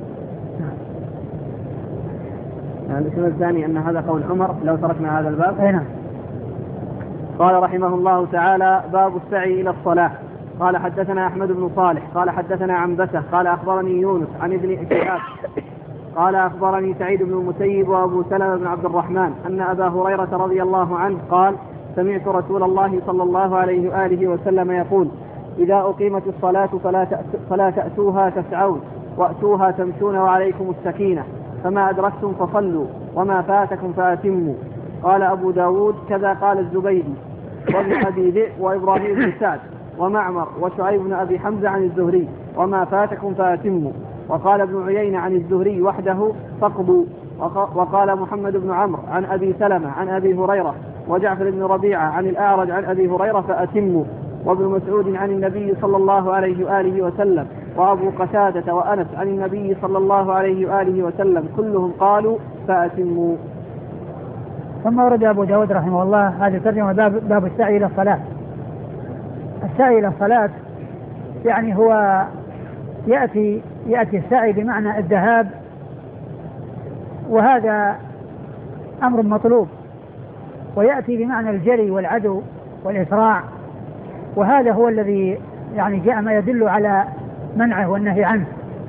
الاسم الثاني أن هذا قول عمر لو تركنا هذا الباب. أين؟ قال رحمه الله تعالى باب السعي إلى الصلاة. قال حدثنا أحمد بن صالح قال حدثنا عنبسة قال أخبرني يونس عن ابن شهاب قال أخبرني سعيد بن المسيب وأبو سلمة بن عبد الرحمن أن أبا هريرة رضي الله عنه قال سمعت رسول الله صلى الله عليه وآله وسلم يقول إذا أقيمت الصلاة فلا, فلا تأتوها تسعون وأتوها تمشون وعليكم السكينة فما أدركتم فصلوا وما فاتكم فأتموا. قال أبو داود كذا قال الزبيدي وابن أبي ذئب وإبراهيم بن سعد ومعمر وشعيب بن أبي حمزة عن الزهري وما فاتكم فأتموا. وقال ابن عيينة عن الزهري وحده فاقضوا. وقال محمد بن عمرو عن أبي سلمة عن أبي هريرة وجعفر بن ربيعة عن الأعرج عن أبي هريرة فأتموا. وابن مسعود عن النبي صلى الله عليه وآله وسلم وأبو قتادة وأنس عن النبي صلى الله عليه وآله وسلم كلهم قالوا فأتموا. ثم ورد أبو داود رحمه الله هذه الترجمة باب, باب السعي إلى الصلاة. السعي إلى الصلاة يعني هو يأتي يأتي السعي بمعنى الذهاب، وهذا أمر مطلوب، ويأتي بمعنى الجري والعدو والإسراع، وهذا هو الذي يعني جاء ما يدل على منعه والنهي عنه.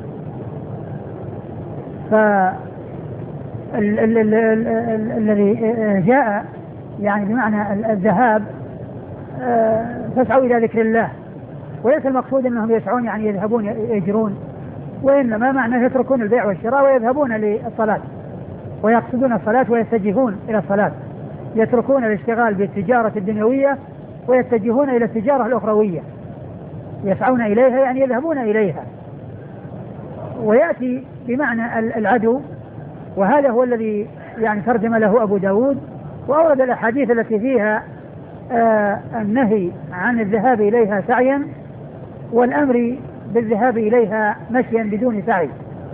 فالذي جاء يعني بمعنى الذهاب فاسعوا إلى ذكر الله، وليس المقصود أنهم يسعون يعني يذهبون يجرون، وإنما معنى يتركون البيع والشراء ويذهبون للصلاة ويقصدون الصلاة ويتجهون إلى الصلاة، يتركون الاشتغال بالتجارة الدنيوية ويتجهون إلى التجارة الأخروية، يسعون إليها يعني يذهبون إليها. ويأتي بمعنى العدو، وهذا هو الذي يعني ترجم له أبو داود، وأورد الأحاديث التي فيها آه النهي عن الذهاب إليها سعيا والأمر بالذهاب إليها مشيا بدون سعي.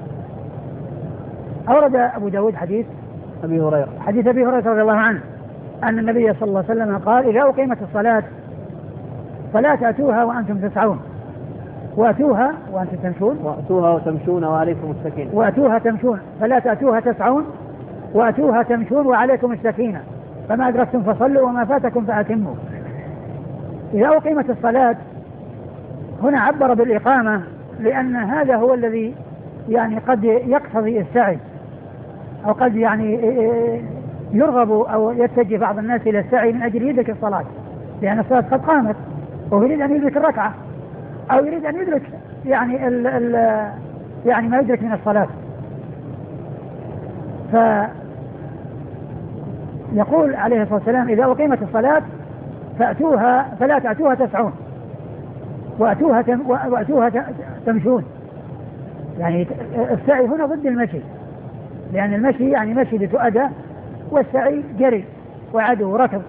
أورد أبو داود حديث أبي هريرة حديث أبي هريرة رضي الله عنه أن النبي صلى الله عليه وسلم قال: إذا أقيمت الصلاة فلا تأتوها وأنتم تسعون، وأتوها وأنتم تمشون، وأتوها وتمشون وعليكم السكينة، وأتوها تمشون، فلا تأتوها تسعون وأتوها تمشون وعليكم السكينة، فما أدركتم فصلوا وما فاتكم فأتموا. إذا أقيمت الصلاة هنا عبر بالإقامة، لأن هذا هو الذي يعني قد يقتضي السعي، أو قد يعني يرغب أو يتجه بعض الناس إلى السعي من أجل يدرك الصلاة، لأن الصلاة قد قامت وهو يريد أن يدرك الركعة، أو يريد أن يدرك يعني ال ال يعني ما يدرك من الصلاة. فيقول عليه الصلاة والسلام: إذا أقيمت الصلاة فأتوها فلا تأتوها تسعون وأتوها تم وأتوها تمشون. يعني السعي هنا ضد المشي، لأن المشي يعني مشي لتؤدى، والسعي جري وعدو وركض.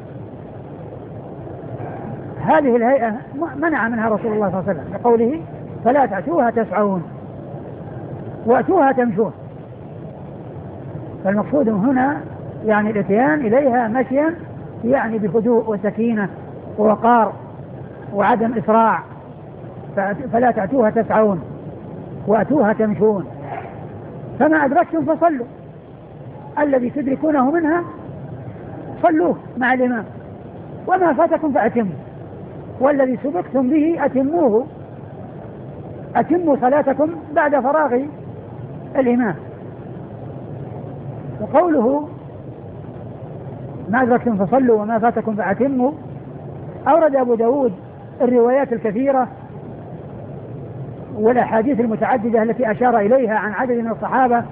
هذه الهيئة منع منها رسول الله صلى الله عليه وسلم بقوله: فلا تأتوها تسعون وأتوها تمشون. فالمقصود هنا يعني الاتيان إليها مشيا يعني بهدوء وسكينة ووقار وعدم إسراع. فلا تأتوها تسعون وأتوها تمشون، فما أدركتم فصلوا، الذي تدركونه منها صلوه مع الإمام، وما فاتكم فأتموا، والذي سبقتم به أتموه، أتموا صلاتكم بعد فراغ الإمام. وقوله ما أدركتم فصلوا وما فاتكم فأتموا، أورد أبو داود الروايات الكثيرة والأحاديث المتعددة التي أشار إليها عن عدد من الصحابة،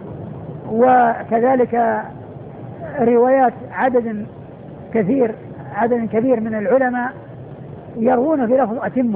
وكذلك روايات عدد كثير عدد كبير من العلماء يروون بلفظ أتموا،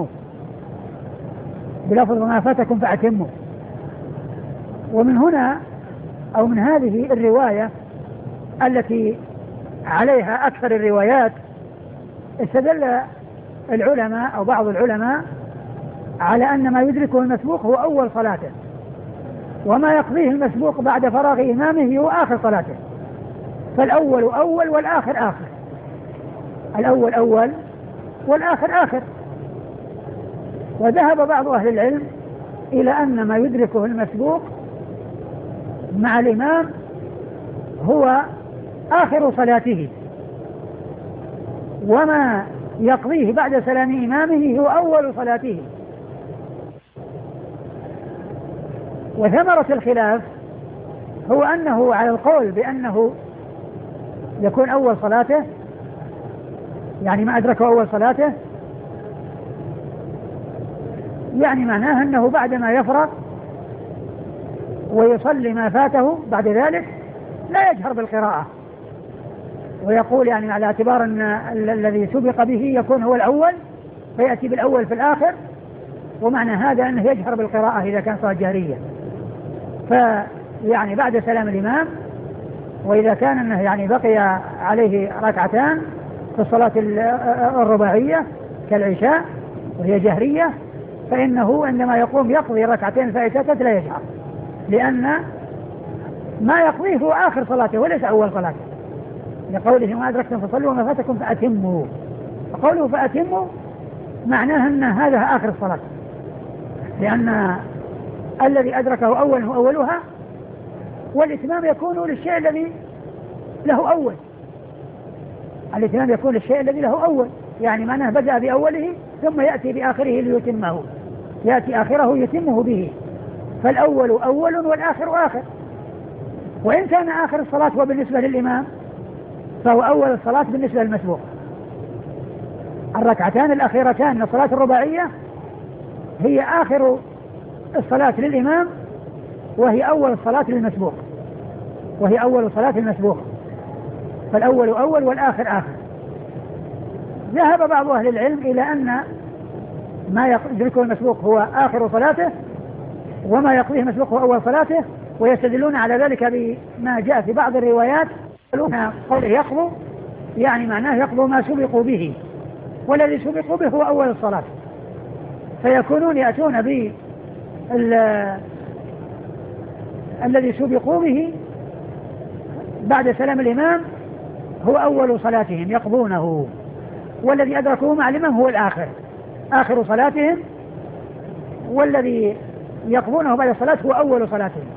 بلفظ ما فاتكم فأتموا. ومن هنا أو من هذه الرواية التي عليها أكثر الروايات استدل العلماء أو بعض العلماء على أن ما يدركه المسبوق هو أول صلاته، وما يقضيه المسبوق بعد فراغ إمامه هو آخر صلاته، فالأول أول والآخر آخر، الأول أول والآخر آخر. وذهب بعض أهل العلم إلى أن ما يدركه المسبوق مع الإمام هو آخر صلاته، وما يقضيه بعد سلام إمامه هو أول صلاته. وثمرة الخلاف هو أنه على القول بأنه يكون أول صلاته، يعني ما أدركه أول صلاته، يعني معناه أنه بعدما يفرغ ويصلي ما فاته بعد ذلك لا يجهر بالقراءة، ويقول يعني على اعتبار أن الذي سبق به يكون هو الأول فيأتي بالأول في الآخر، ومعنى هذا أنه يجهر بالقراءة إذا كان صلاة جهرية، فيعني بعد سلام الإمام. وإذا كان أنه يعني بقي عليه ركعتان في الصلاة الرباعية كالعشاء وهي جهرية، فإنه عندما يقوم يقضي ركعتين فائتات لا يجهر، لأن ما يقضيه هو آخر صلاته وليس أول صلاته، لقوله ما أدركتم فصلوا وما فاتكم فأتموا. فقوله فأتموا معناه أن هذا آخر الصلاة، لأن الذي أدركه أول هو أولها، والإتمام يكون للشيء الذي له أول. الإتمام يكون للشيء الذي له أول، يعني معناه بدأ بأوله ثم يأتي بآخره ليتمه، يأتي آخره يتمه به. فالأول أول والآخر آخر. وإن كان آخر الصلاة هو بالنسبة للإمام فهو أول الصلاة بالنسبة للمسبوق. الركعتان الأخيرتان من الصلاة الرباعية هي آخر الصلاة للإمام، وهي أول الصلاة للمسبوق، وهي أول الصلاة للمسبوق. فالأول أول والآخر آخر. ذهب بعض أهل العلم إلى أن ما يدركه المسبوق هو آخر صلاته، وما يقضيه المسبوق هو أول صلاته، ويستدلون على ذلك بما جاء في بعض الروايات قوله يقضوا يعني معناه يقضوا ما سبقوا به، والذي سبقوا به هو أول الصلاة، فيكونون يأتون ب الذي سبقوا به بعد سلام الإمام هو أول صلاتهم يقضونه، والذي أدركوه مع الإمام هو الآخر آخر صلاتهم، والذي يقضونه بعد الصلاة هو أول صلاتهم.